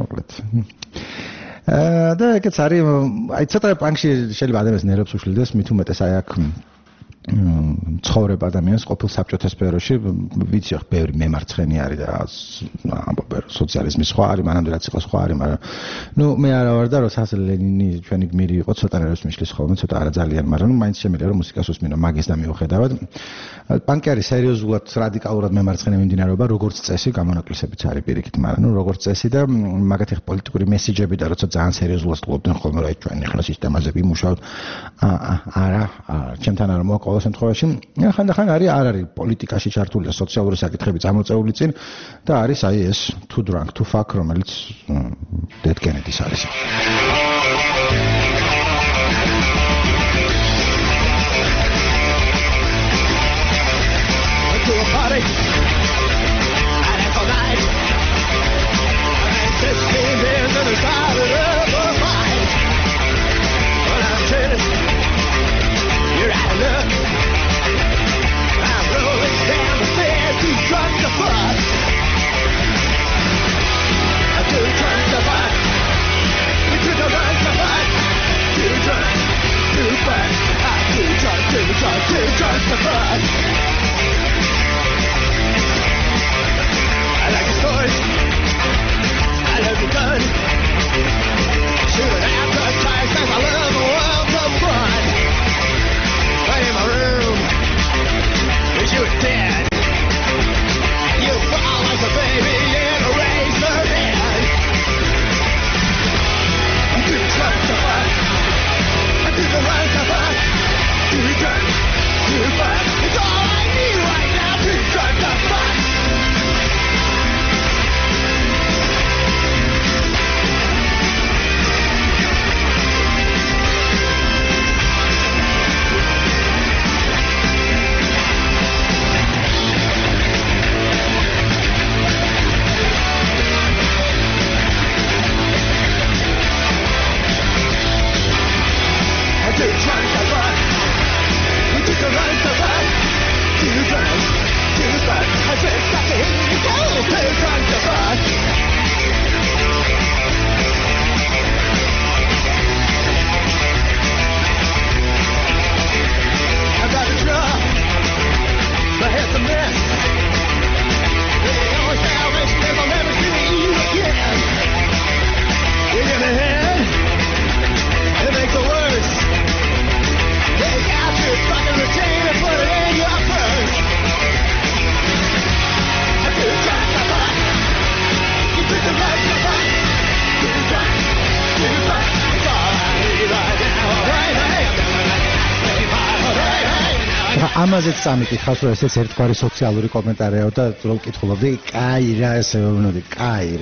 და ეგეც არის, აი ცოტა პანკში შეიძლება ადამიანს ნერვებს უშლიდეს, მით უმეტეს აი აქ ცხოვრება ადამიანს ყოფილ საბჭოთა სფეროში, ვიცი ხო ბევრი მემარცხენე არის და ამბობ სოციალიზმის სხვა არის, მანამდე რაც იყო სხვა არის, მაგრამ მე არა ვარ და როცა ლენინი ჩვენი გმირი იყო, ცოტა ნერვებს მიშლის ხოლმე, ცოტა არა ძალიან, მაგრამ მაინც შემიძლია რომ მუსიკას უსმინო მაგის და მიუხედავად. პანკი არის სერიოზულად რადიკალურად მემარცხენე მიმდინარეობა, როგორც წესი, გამონაკლისებიც არის პირიქით, მაგრამ როგორც წესი და მაგათი პოლიტიკური მესიჯები და როცა ძალიან სერიოზულად ვსწავლობდნენ ხოლმე, რომ ჩვენ ახლა სისტემაზე ვიმუშავოთ, არა, ჩემთან არ მოაყვა ყოველ შემთხვევაში ხანდახან არ არის პოლიტიკაში ჩართული და სოციალური საკითხები წამოწეული წინ და არის აი ეს Too Drunk to Fuck, რომელიც დედ კენედის არის. ამაზეც წამიკითხავს, რომ ესეც ერთგვარი სოციალური კომენტარია და რომ ვკითხულობდი, კაი რა, ესე ვეუბნოდი, კაი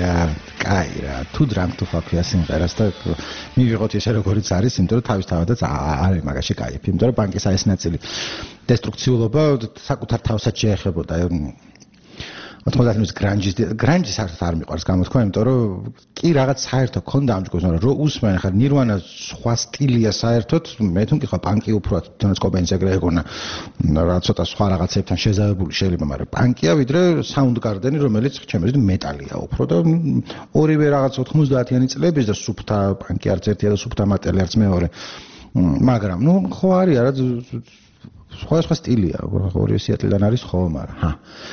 რა, Too Drunk to Fuck სიმღერას და მივიღოთ ესე როგორიც არის, იმიტომ რომ თავისთავადაც არის მაგაში кайფი, იმიტომ რომ ბანკის ეს ნაწილი დესტრუქციულობა საკუთარ თავსაც შეეხებოდა. 90-ის გრანჯი საერთოდ არ მიყვარს გამოთქვა, იმიტომ რომ კი რაღაც საერთო ქონდა ამ ჯგუფს, მაგრამ რო უსმენ ხარ ნირვანა სხვა სტილია საერთოდ, მე თუ მკითხა პანკი უფრო თუნდაც კობენს ეგრე ეგონა რა ცოტა სხვა რაღაცებთან შეზავებული შეიძლება, მაგრამ პანკია ვიდრე Soundgarden-ი, რომელიც ჩემს აზრით მეტალია უფრო და ორივე რაღაც 90-იანი წლების და სუფთა პანკი არც ერთია და სუფთა მეტალი არც მეორე. მაგრამ ნუ ხო არის რა სხვა სტილია, ორივე სიატლიდან არის ხო, მაგრამ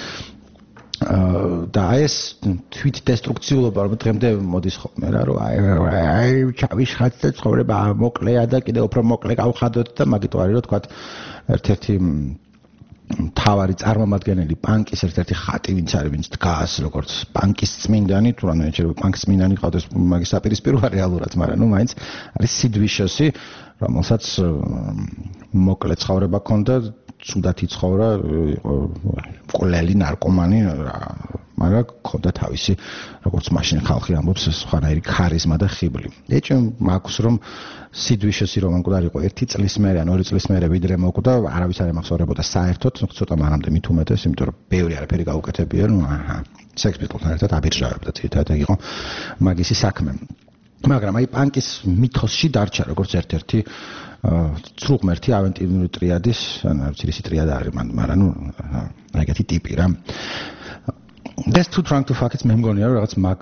და ეს თვით დესტრუქციულობა რომ დღემდე მოდის ხოლმე რა რომ აი ჩავიშხათ და ცხოვრება მოკლეა და კიდე უფრო მოკლე გავხადოთ და მაგიტო არის რომ თქვა ერთ-ერთი თავარი წარმომადგენელი პანკის ერთ-ერთი ხატი ვინც არის ვინც დგას როგორც პანკის წმინდანი თუ რანაირად შეიძლება პანკის წმინდანი ყავდეს მაგის საპირისპიროა რეალურად მაგრამ ნუ მაინც არის Sid Vicious-ი რომელსაც მოკლე ცხოვრება ჰქონდა ცუდად იცხოვრა იყო კოლელი ნარკომანი მაგრამ ჰქონდა თავისი როგორც მაშინ ხალხი ამბობს სხვანაირი ქარიზმა და ხიბლი ეჭვ მაქვს რომ Sid Vicious-ი რომ მკვდარ იყო 1 წლის მერე ან 2 წლის მერე ვიდრე მოკვდა არავის არ ემახსოვრებოდა საერთოდ ცოტა მანამდე მით უმეტეს იმიტომ რომ ბევრი არაფერი გაუკეთებია ნუ Sex Pistols-თან ერთად აბირჟავებდა თითქოს იყო მაგისი საქმე მაგრამ აი პანკის მითოსში დარჩა როგორც ერთ-ერთი ცრუღმერთი ავენტიური ტრიადის ან არ ვიცი ტრიადა არის მაგრამ ნუ ეგეთი ტიპი რა That's too drunk to fuck it's მე მგონია რომ რაღაც მაგ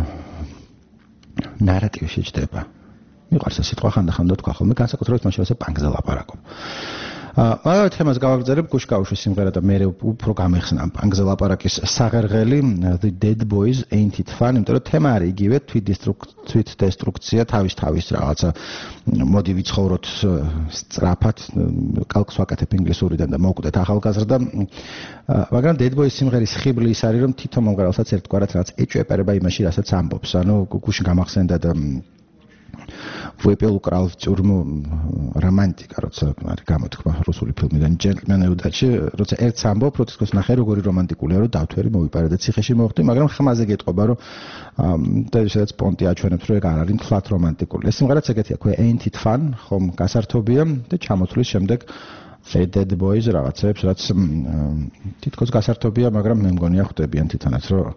ნარატივი შეჭდება მიყვარს ეს სიტყვა ხანდახან და თქვა ხოლმე განსაკუთრებით მაშინ ასე პანკზე ლაპარაკობ მაგალითად თემას გავაგზავნებ გუშკაუშის სიმღერა და მე უფრო გამეხსნა პანკზე ლაპარაკის საღერღელი The Dead Boys Ain't It Fun იმიტომ რომ თემა არის იგივე თვით დესტრუქცია თავის რაღაცა მოდი ვიცხოვროთ სწრაფად კალკს ვაკეთებ ინგლისურიდან და მოვკვდეთ ახალგაზრდა მაგრამ Dead Boys სიმღერის ხიბლი ის არის რომ თითო მომღერალსაც ერთგვარად რაღაც ეჭვეპერება იმაში რასაც ამბობს ანუ გუშინ გამახსენდა და ვეპელ უკრავ წურმ რომანტიკა როცა არის გამოთქვა რუსული ფილმიდან Gentleman udачи როცა ერთს ამბობ რო თქოს ნახე როგორი რომანტიკულია რომ დავთვერი მოვიპარე და ციხეში მოვხდი მაგრამ ხმაზე გეტყობა რომ და შეიძლება პონტი აჩვენებს რომ ეგ არ არის თლათ რომანტიკული ეს სიმღერაც ეგეთია ქვე Ain't It Fun ხომ გასართობია და ჩამოთვლის შემდეგ Dead Boys რაღაცებს რაც თითქოს გასართობია მაგრამ მე მგონია ხვდებიან თვითონაც რომ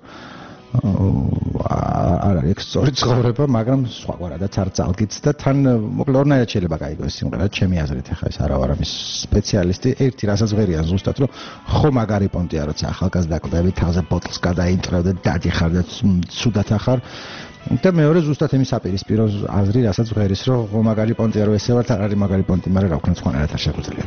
არ არის სწორი ცხოვრება, მაგრამ სხვაგვარადაც არ ძალგიც და თან მოკლედ ორნაირად შეიძლება გაიგოს სიმღერა, ჩემი აზრით ახლა ეს არა ვარ ამის სპეციალისტი, ერთი რასაც ვერია ზუსტად რომ ხო მაგარი პონტია, როცა ახალგაზრდა კვდები თავზე ბოთლს გადაინტრევ და დადიხარ და ცუდად ახარ და მეორე ზუსტად იმის საპირისპირო აზრი, რასაც ვღერის რომ ხო მაგარი პონტია რომ ესე ვარ, არ არის მაგარი პონტი, მაგრამ რა ვქნა სხვანაირად არ შეგვიძლია.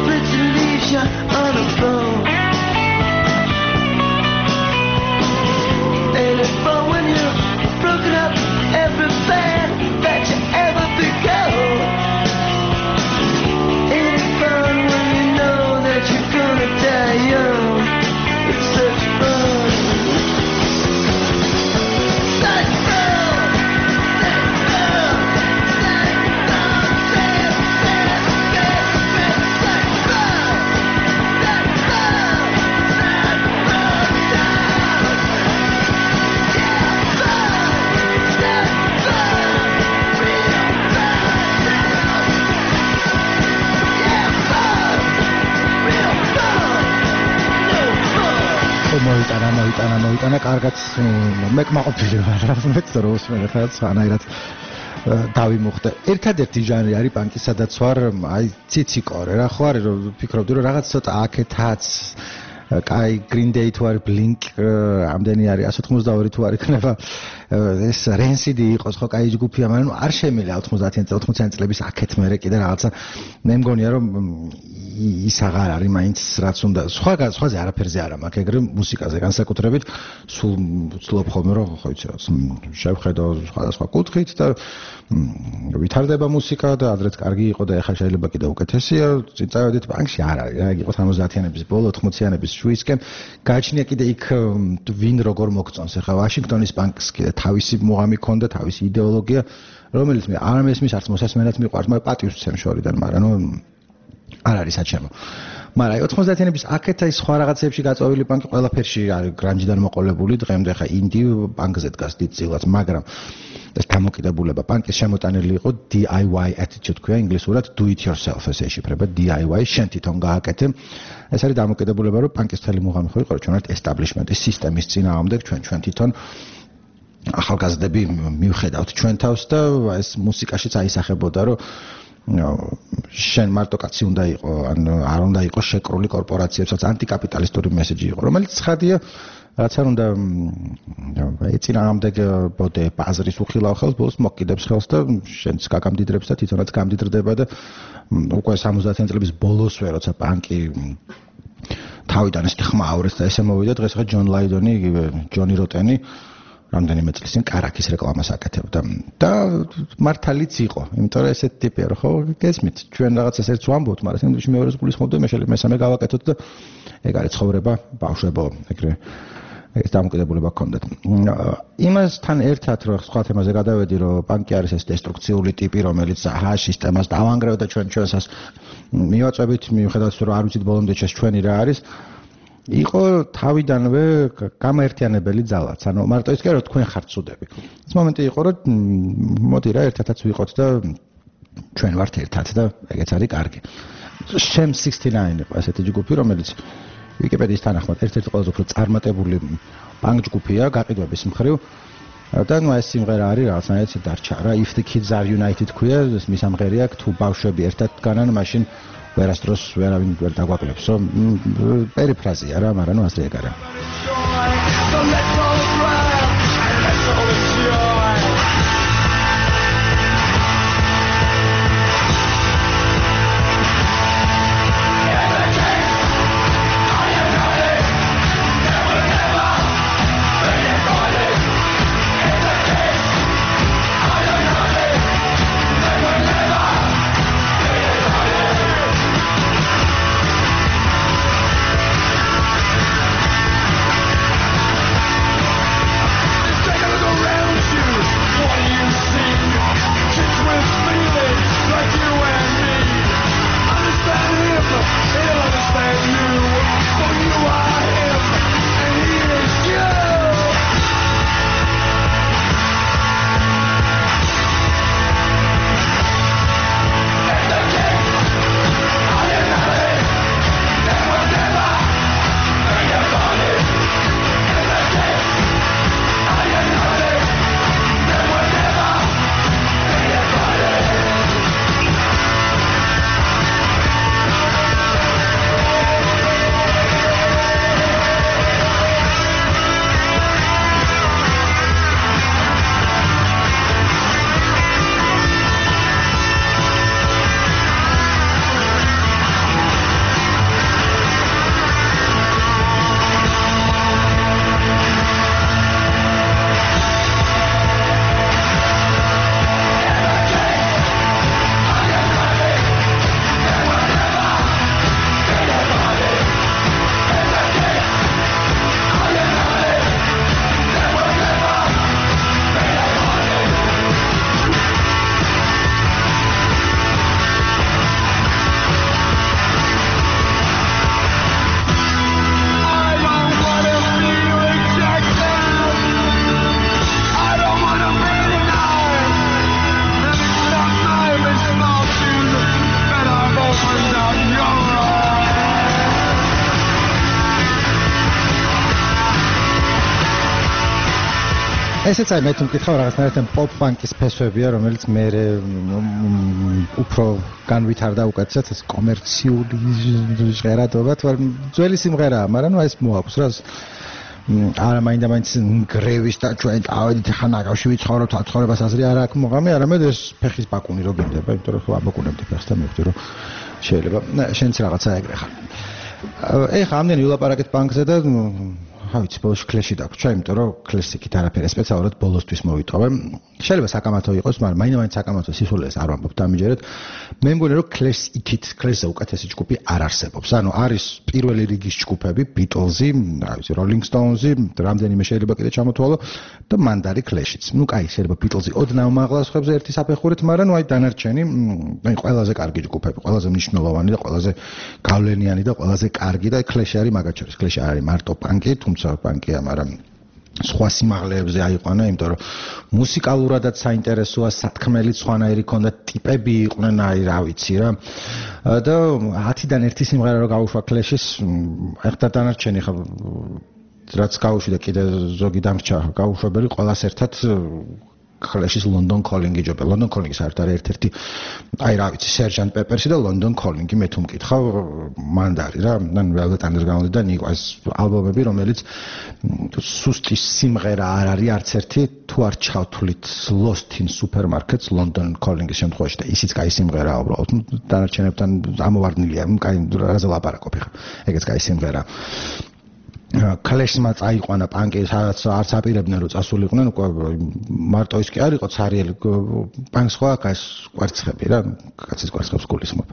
splits and leaves you on the floor. Ain't it fun when you've broken up every band that you ever began? Ain't it fun when you know that you're gonna die young? It's such fun. Such fun. მოიტანა კარგად მეკმაყოფილი ვარ მეც დროს მე ხარ სანაირად დავიმუხტე ერთადერთი ჟანრი არის პანკი სადაც ვარ აი ციციკორე რა ხო არის რომ ფიქრობდი რომ რაღაც ცოტა აქეთაც კაი Green Day თუ არის Blink ამდენი არის 182 თუ არ იქნება ეს Rancid იყოს ხო კაი ჯგუფია მაგრამ არ შემიძლია 90-იან წლების აქეთ მერე კიდე რაღაცა მე მგონია რომ ის აღარ არის მაინც რაც უნდა სხვაზე არაფერზე არა მაქვს ეგრე მუსიკაზე განსაკუთრებით სულ ვცდილობ ხოლმე რომ ხო იცი რაც შევხედო სხვადასხვა კუთხით და ვითარდება მუსიკა და ადრეც კარგი იყო და ეხლა შეიძლება კიდე უკეთესია წავედით პანკში არ არის რა იყო 70-იანების ბოლო 80-იანების შუისკენ გააჩნია კიდე იქ ვინ როგორ მოგწონს ეხლა ვაშინგტონის პანკს კიდე თავისი მუღამი ქონდა თავისი იდეოლოგია რომელიც მე არ მესმის არც მოსასმენად მიყვარს მაგრამ პატივს ვცემ შორიდან მაგრამ არ არის საჩემო. მაგრამ 90-იანების აქეთ აი სხვა რაღაცებში გაწოვილი პანკი ყველაფერში არის გრანჯიდან მოყოლებული დღემდე ხა ინდი პანკზე დგას დიდწილად, მაგრამ ეს დამოკიდებულება პანკის შემოტანილი იყო DIY attitude ქვია ინგლისურად do it yourself ესე შეფრება DIY შენ თვითონ გააკეთე. ეს არის დამოკიდებულება რომ პანკის თელი მუღამი ხო იყო რომ ჩვენ ვართ establishment-ის სისტემის წინააღმდეგ ჩვენ თვითონ ახალგაზრდები მივხედავთ ჩვენ თავს და ეს მუსიკაშიც აისახებოდა რომ შენ მარტო კაცი უნდა იყო ან არ უნდა იყოს შეკრული კორპორაციებსაც ანტიკაპიტალისტური მესეჯი იყო რომელიც ცხადია რაც არ უნდა ეწინააღმდეგ ბოდე პაზრის უხილავ ხელს ბოლოს მოკიდებს ხელს და შენც გაგამდიდრებს და თვითონაც გამდიდრდება და უკვე 70-იან წლების ბოლოსვე როცა პანკი თავიდან ეს ხმაურეს და ესე მოვიდა დღეს ხა ჯონ ლაიდონი იგივე ჯონი როტენი რამდენიმე წლის წინ კარაქის რეკლამას აკეთებდა და მართალიც იყო იმიტომ რომ ესეთი ტიპია რომ ხო გესმით ჩვენ რაღაცას ერთს ვამბობთ მაგრამ სინამდვილეში მეორეს გულისხმობთ და მესამე გავაკეთოთ და ეგ არის ცხოვრება ბავშვებო ეგრე ეს დამოკიდებულება გქონდათ იმასთან ერთად რომ სხვა თემაზე გადავედი რომ პანკი არის ეს დესტრუქციული ტიპი რომელიც სისტემას დავანგრევდა ჩვენსაც მივაწვევით მიუხედავად რომ არ ვიცით ბოლომდე ჩვენი რა არის იყო თავიდანვე გამაერთიანებელი ძალაც. ანუ მარტო ის კი არა რომ თქვენ ხართ ცუდები. ეს მომენტი იყო რომ მოდი რა ერთადაც ვიყოთ და ჩვენ ვართ ერთად და ეგეც არის კარგი. Sham 69 იყო ესეთი ჯგუფი რომელიც ვიკიპედიის თანახმად ერთ-ერთი ყველაზე უფრო წარმატებული პანკ ჯგუფია გაყიდვების მხრივ. და ნუ ეს სიმღერა არის რაღაცნაირად დარჩა რა If the kids are united ქვია ეს მისამღერია თუ ბავშვები ერთად დგანან მაშინ ვერასდროს ვერავინ ვერ დაგვაკლებსო პერიფრაზია რა მაგრამ ნუ ასე ეგ არა ესეც აი მე თუ მკითხავ რაღაცნაირად პოპ პანკის ფესვებია, რომელიც მე უფრო განვითარდა უკეთესად ეს კომერციული ჟღერადობა, თორემ ძველი სიმღერაა, მაგრამ აი ეს მოაქვს რა არა მაინდა-მაინც გრევის და ჩვენ წავედით ხა ნაგავში ვიცხოვრობთ აცხოვრებას აზრი არ აქვს მოღამე, არამედ ეს ფეხის ბაკუნი რო გინდება, იმიტომ რომ ხო აბაკუნებდი ფეხს და მივხვდი რომ შეიძლება შენც რაღაცა ეგრე ხარ. ეხა ამდენი ვილაპარაკეთ პანკზე და რა ვიცი, ბოლოს კლეში დაგვრჩა, იმიტომ რომ კლასიკით არაფერი სპეციალურად ბოლოსთვის მოვიტოვე. შეიძლება საკამათო იყოს, მაგრამ მაინდა-მაინც საკამათო სისულელს არ ვამბობ დამიჯერეთ. მე მგონი რომ კლასზე უკეთესი ჯგუფი არ არსებობს. ანუ არის პირველი რიგის ჯგუფები, ბიტლზი, რა ვიცი, როლინგ სტოუნზი, რამდენიმე შეიძლება კიდე ჩამოთვალო და მანდარი კლეშიც. ნუ კაი, შეიძლება ბიტლზი ოდნავ მაღლა სხვებზე ერთი საფეხურით, მაგრამ ნუ აი დანარჩენი, აი ყველაზე კარგი ჯგუფები, ყველაზე მნიშვნელოვანი და ყველაზე გავლენიანი და ყველაზე კარგი და კლეში არის მაგათ შორის. კლეში არის მარტო პანკი, თუმცა პანკია, მაგრამ სხვა სიმაღლეებზე აიყვანა, იმიტომ რომ მუსიკალურადაც საინტერესოა, სათქმელიც სხვანაირი ქონდა, ტიპები იყვნენ, აი რა ვიცი რა. და 10-დან ერთი სიმღერა რო გაუშვა კლეშის, ეხლა დანარჩენი ხა რაც გაუშვიდა კიდე ზოგი დამრჩა გაუშვებელი, ყველას ერთად კლეშის London Calling-ი ჯობა. London Calling-ი საერთოდ ერთ-ერთი აი რა ვიცი, Sgt. Pepper-ი და London Calling-ი მე თუ მკითხავ მანდარი რა, ან Velvet Underground-ი და Nico ეს ალბომები, რომელიც სუსტი სიმღერა არ არის არც ერთი, თუ არ ჩავთვლით Lost in Supermarkets, London Calling-ის შემთხვევაში და ისიც კაი სიმღერაა უბრალოდ, დანარჩენებთან ამოვარდნილია, კაი რაზე ლაპარაკობ ხა. ეგეც კაი სიმღერაა. კლეშმა წაიყვანა პანკი, სადაც არც აპირებდნენ რომ წასულიყვნენ, უკვე მარტო ის კი არ იყო ცარიელი პანკს ხო აქვს კვერცხები რა, კაცის კვერცხებს გულისხმობ.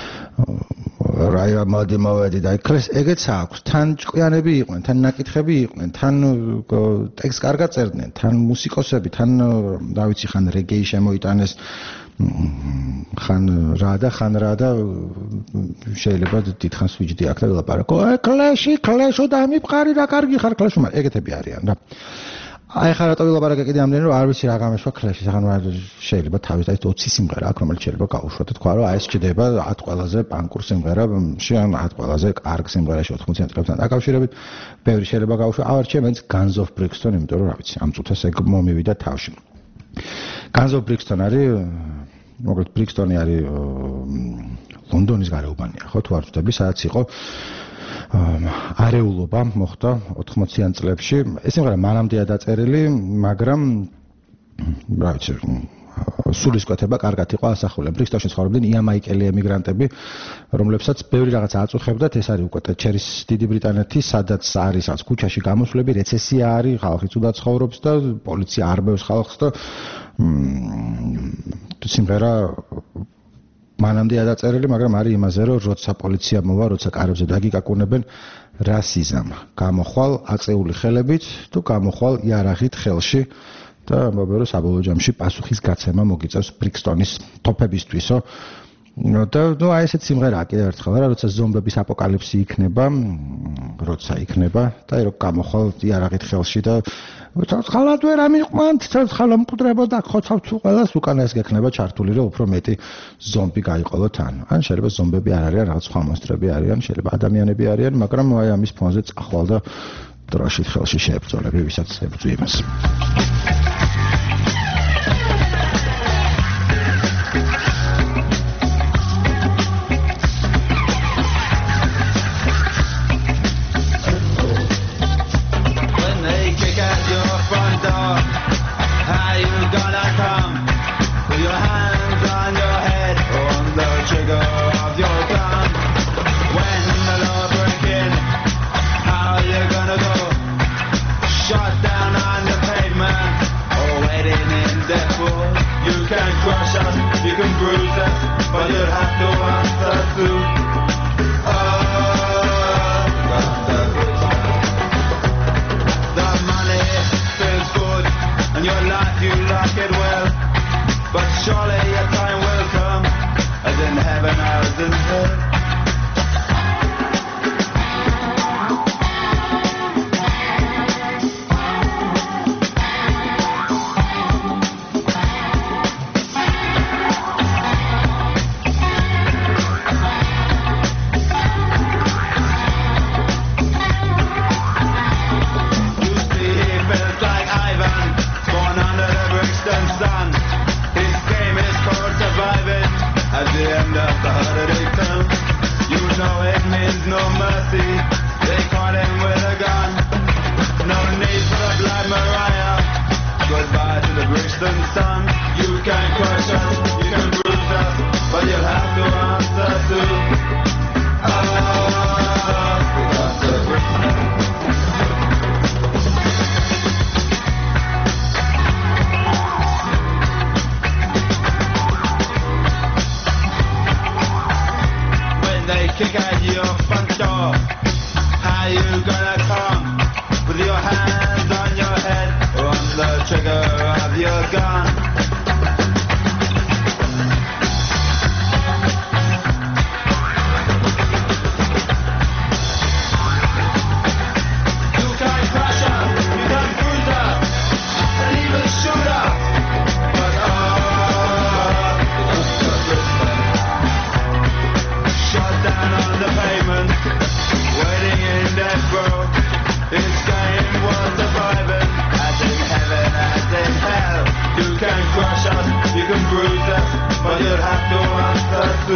რაია მოდი მოვედი და კლეშ ეგეც აქვს, თან ჭკვიანები იყვნენ, თან ნაკითხები იყვნენ, თან ტექსტ კარგად წერდნენ, თან მუსიკოსები, თან რა ვიცი ხან რეგეი შემოიტანეს, ხან რა და შეიძლება დიდხანს ვიჯდი აქ და ვილაპარაკო. კლეშო და მიფყარი და კარგი ხარ კლეშო, მაგრამ ეგეთები არიან რა. აი ხა რატო ვილაპარაკე კიდე ამდენი რომ არ ვიცი რა გამეშვა კლეშის, ახლა შეიძლება თავის აი 20 სიმღერა აქვს, რომელიც შეიძლება გაუშვათ და თქვა რომ აი ეს ჩდება 10 ყველაზე პანკურ სიმღერაში, ან 10 ყველაზე კარგ სიმღერაში 80 წლებთან დაკავშირებით, ბევრი შეიძლება გაუშვა. ავარჩიე მეც Guns of Brixton, იმიტომ რომ რა ვიცი, ამ წუთას ეგ მომივიდა თავში. Guns of Brixton არის მოკლედ ბრიქსტონი არის ლონდონის გარეუბანია, ხო თუ არ ვწდები, სადაც იყო არეულობა მოხდა 80-იან წლებში. ეს სიმღერა მანამდეა დაწერილი, მაგრამ რა ვიცი, სულისკვეთება კარგად იყო ასახული. ბრიქსტონში ცხოვრობდნენ იამაიკელი ემიგრანტები, რომლებსაც ბევრი რაღაცა აწუხებდათ. ეს არის უკვე ტეჩერის დიდი ბრიტანეთი, სადაც არის რაც ქუჩაში გამოსვლები, რეცესია არის, ხალხი ცუდად ცხოვრობს და პოლიცია არბევს ხალხს და სიმღერა მანამდეა დაწერილი, მაგრამ არის იმაზე, რომ როცა პოლიცია მოვა, როცა კარებზე დაგიკაკუნებენ, რასიზმ გამოხვალ აწეული ხელებით თუ გამოხვალ იარაღით ხელში და ამბობენ, რომ საბოლოო ჯამში პასუხის გაცემა მოგიწევს ბრიქსტონის ტოფებისთვისო. და ნუ აი ესეთ სიმღერაა კიდევ ერთხელ რა, როცა ზომბების აპოკალიფსი იქნება, როცა იქნება და აი რომ გამოხვალ იარაღით ხელში და ხალად ვერ ამიყვანთ, ხალა მკვდრებო და ხოცავთ ყველას, უკანა ეს გექნება ჩართული, რომ უფრო მეტი ზომბი გაიყოლოთ ან შეიძლება ზომბები არ არიან, რაღაც სხვა მონსტრები არიან, შეიძლება ადამიანები არიან, მაგრამ აი ამის ფონზე წახვალ და დროშით ხელში შეებრძოლები, ვისაც ებრძვიებას. Shut down on the pavement. That means no mercy. They caught him with a gun. No need for the Black Mariah. Goodbye to the Brixton Sun. You can crush us, you can bruise us, but you'll have to answer to when they kick at your front door. How you gonna come with your hands on your head or on the trigger of your gun? You can crush us, you can bruise us, and even shoot us, but shot down on the pavement, waiting in death row. This game was surviving, as in heaven, as in hell. You can crush us, you can bruise us, but you'll have to answer to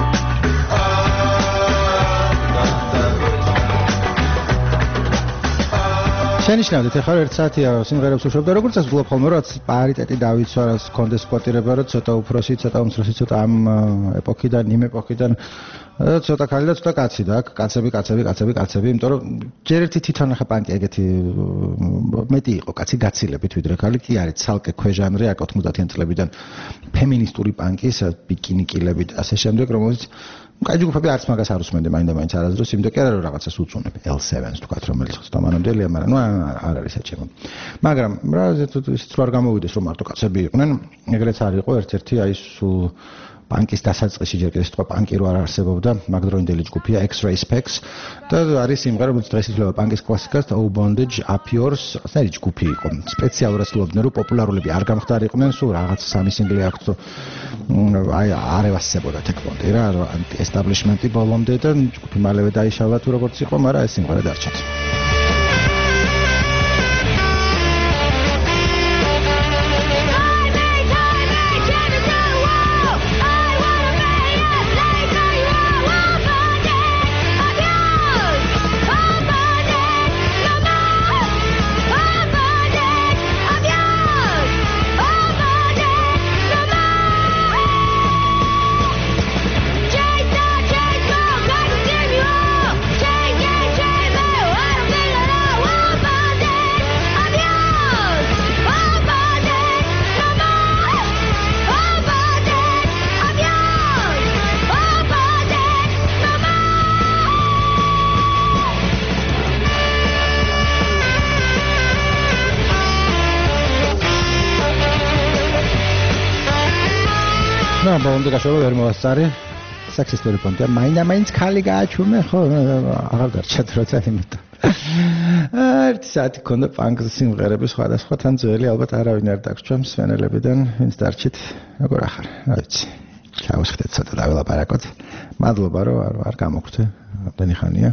შენიშნავდით, ახლა 1 საათია სიმღერებს უშვებდა, როგორც ეს ვფლობ ხოლმე, რაც პარიტეტი დავიცვა, რაც კონდეს სპოტირება, რომ ცოტა უფროსი, ცოტა უმცროსი, ცოტა ამ ეპოქიდან, იმ ეპოქიდან, ცოტა ქალი და ცოტა კაცი და აქ კაცები, იმიტომ რომ ჯერ ერთი თვითონ ახლა პანკი ეგეთი მეტი იყო, კაცი გაცილებით ვიდრე ქალი, კი არის ცალკე ქვეჟანრი აქ 90-იან წლებიდან ფემინისტური პანკი, ბიკინიკილები და ასე შემდეგ, რომელიც კაი ჯგუფები არც მაგას არ უსმენდი მაინდა-მაინც არასდროს, იმიტომ კი არა რომ რაღაცას უწუნებ L7-ს თქვათ, რომელიც ხსტამანამდელია, მაგრამ ნუ არ არის საჭირო. მაგრამ რა ისიც არ გამოვიდეს რომ მარტო კაცები იყვნენ, ეგრეც არ იყო ერთ-ერთი აი სულ პანკის დასაწყისში ჯერ კიდევ სიტყვა პანკი რო არ არსებობდა, მაგდროინდელი ჯგუფია X-Ray Specs და არის სიმღერა, რომელიც დღეს ითვლება პანკის კლასიკას და Oh Bondage Up Yours, ასე ჯგუფი იყო. სპეციალურად ცდილობდნენ რომ პოპულარულები არ გამხდარიყვნენ, სულ რაღაც 3 სინგლი აქვს თუ აი არ ევასებოდა თექნოლოგია რა, რომ anti-establishment-ი ბოლომდე და ჯგუფი მალევე დაიშალა თუ როგორც იყო, მაგრამ ეს სიმღერა დარჩათ. ბოლომდე გაშოვა ვერ მოვასწარი საქსისტური პონტია მაინც ხალი გააჩუმე ხო აღარ დარჩათ როცა იმედა 1 საათი ქონდა პანკს სიმღერების სხვადასხვა თან ძველი ალბათ არავინ არ დაგჭამს სვენელებიდან ვინც დარჩით როგორ ახარ რა ვიცი ჩავსხდეთ ცოტა დაველაპარაკოთ მადლობა რომ არ გამოგხვდე ამდენი ხანია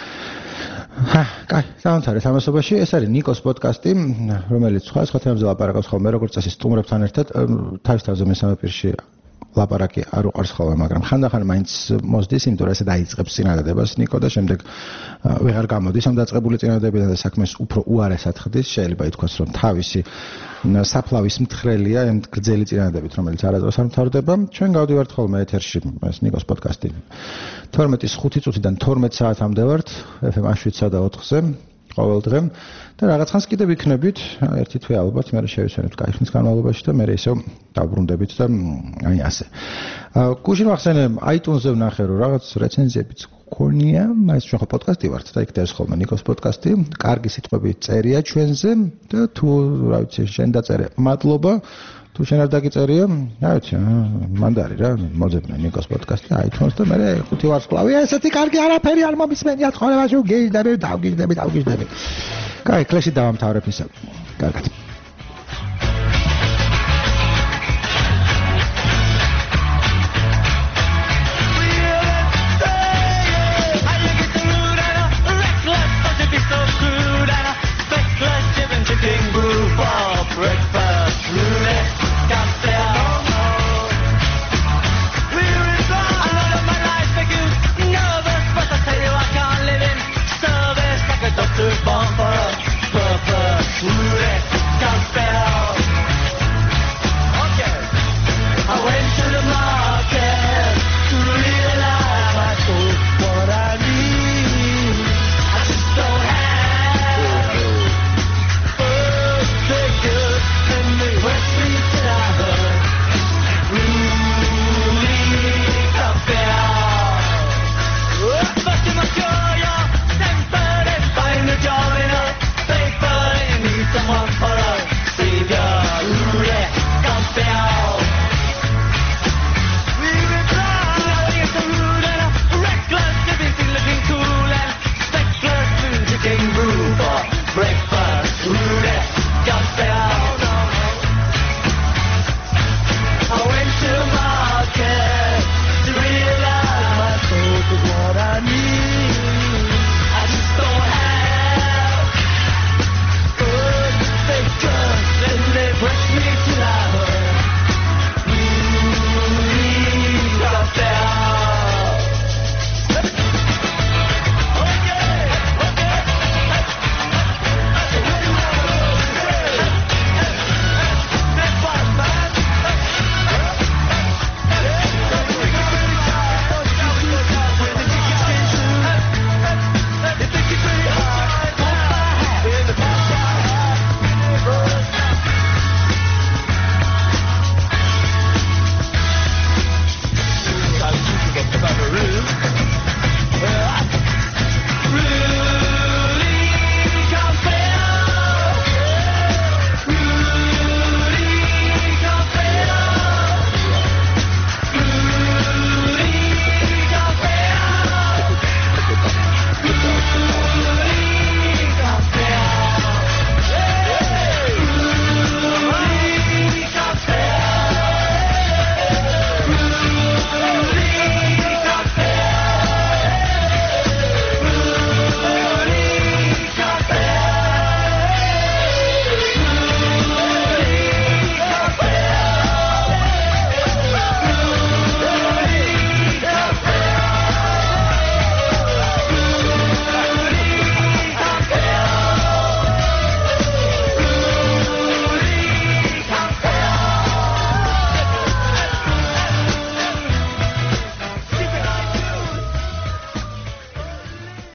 კაი, დავამთავრეთ ამასობაში. ეს არის ნიკოს პოდკასტი, რომელიც სხვა თემებზე ლაპარაკობს ხოლმე, როგორც წესი სტუმრებთან ერთად, თავისთავად მესამე პირში ლაპარაკი არ უყარს ხოლმე, მაგრამ ხანდახან მაინც მოსდის, იმიტომ რომ ესე დაიწყებს წინადადებას ნიკო და შემდეგ ვეღარ გამოდის ამ დაწყებული წინადადებიდან და საქმეს უფრო უარესად ხდის, შეიძლება ითქვას, რომ თავისი საფლავის მთხრელია ამ გრძელი წინადადებით, რომელიც არასდროს არ მთავრდება. ჩვენ გავდივართ ხოლმე ეთერში, ეს ნიკოს პოდკასტი. 12-ის 5 წუთიდან 12 საათამდე ვართ FM 7-სა და 4-ზე. ყოველ დღე და რაღაცას კიდევ იქნებით, ერთი თვე ალბათ, მე შევიცვალებთ კაი ხნის განმავლობაში და მე ისევ დავბრუნდებით და აი ასე. გუშინ ვახსენე iTunes-ზე ვნახე რომ რაღაც რეცენზიებიც გქონია, ეს ჩვენ ხო პოდკასტი ვართ და იქ დევს ხოლმე ნიკოს პოდკასტი, კარგი სიტყვები წერია ჩვენზე და თუ რა ვიცი, შენ დაწერე, მადლობა. თუ შენ არ დაგიწერია, რა ვიცი, მანდარი რა, მოძებნე ნიკოს პოდკასტი iTunes და მე 5 ვარსკვლავია, ესეთი კარგი არაფერი არ მომისმენია ცხოვრებაში, გიჟდები, დავგიჟდები. კაი, კლასი დავამთავრებ ისე. კარგად.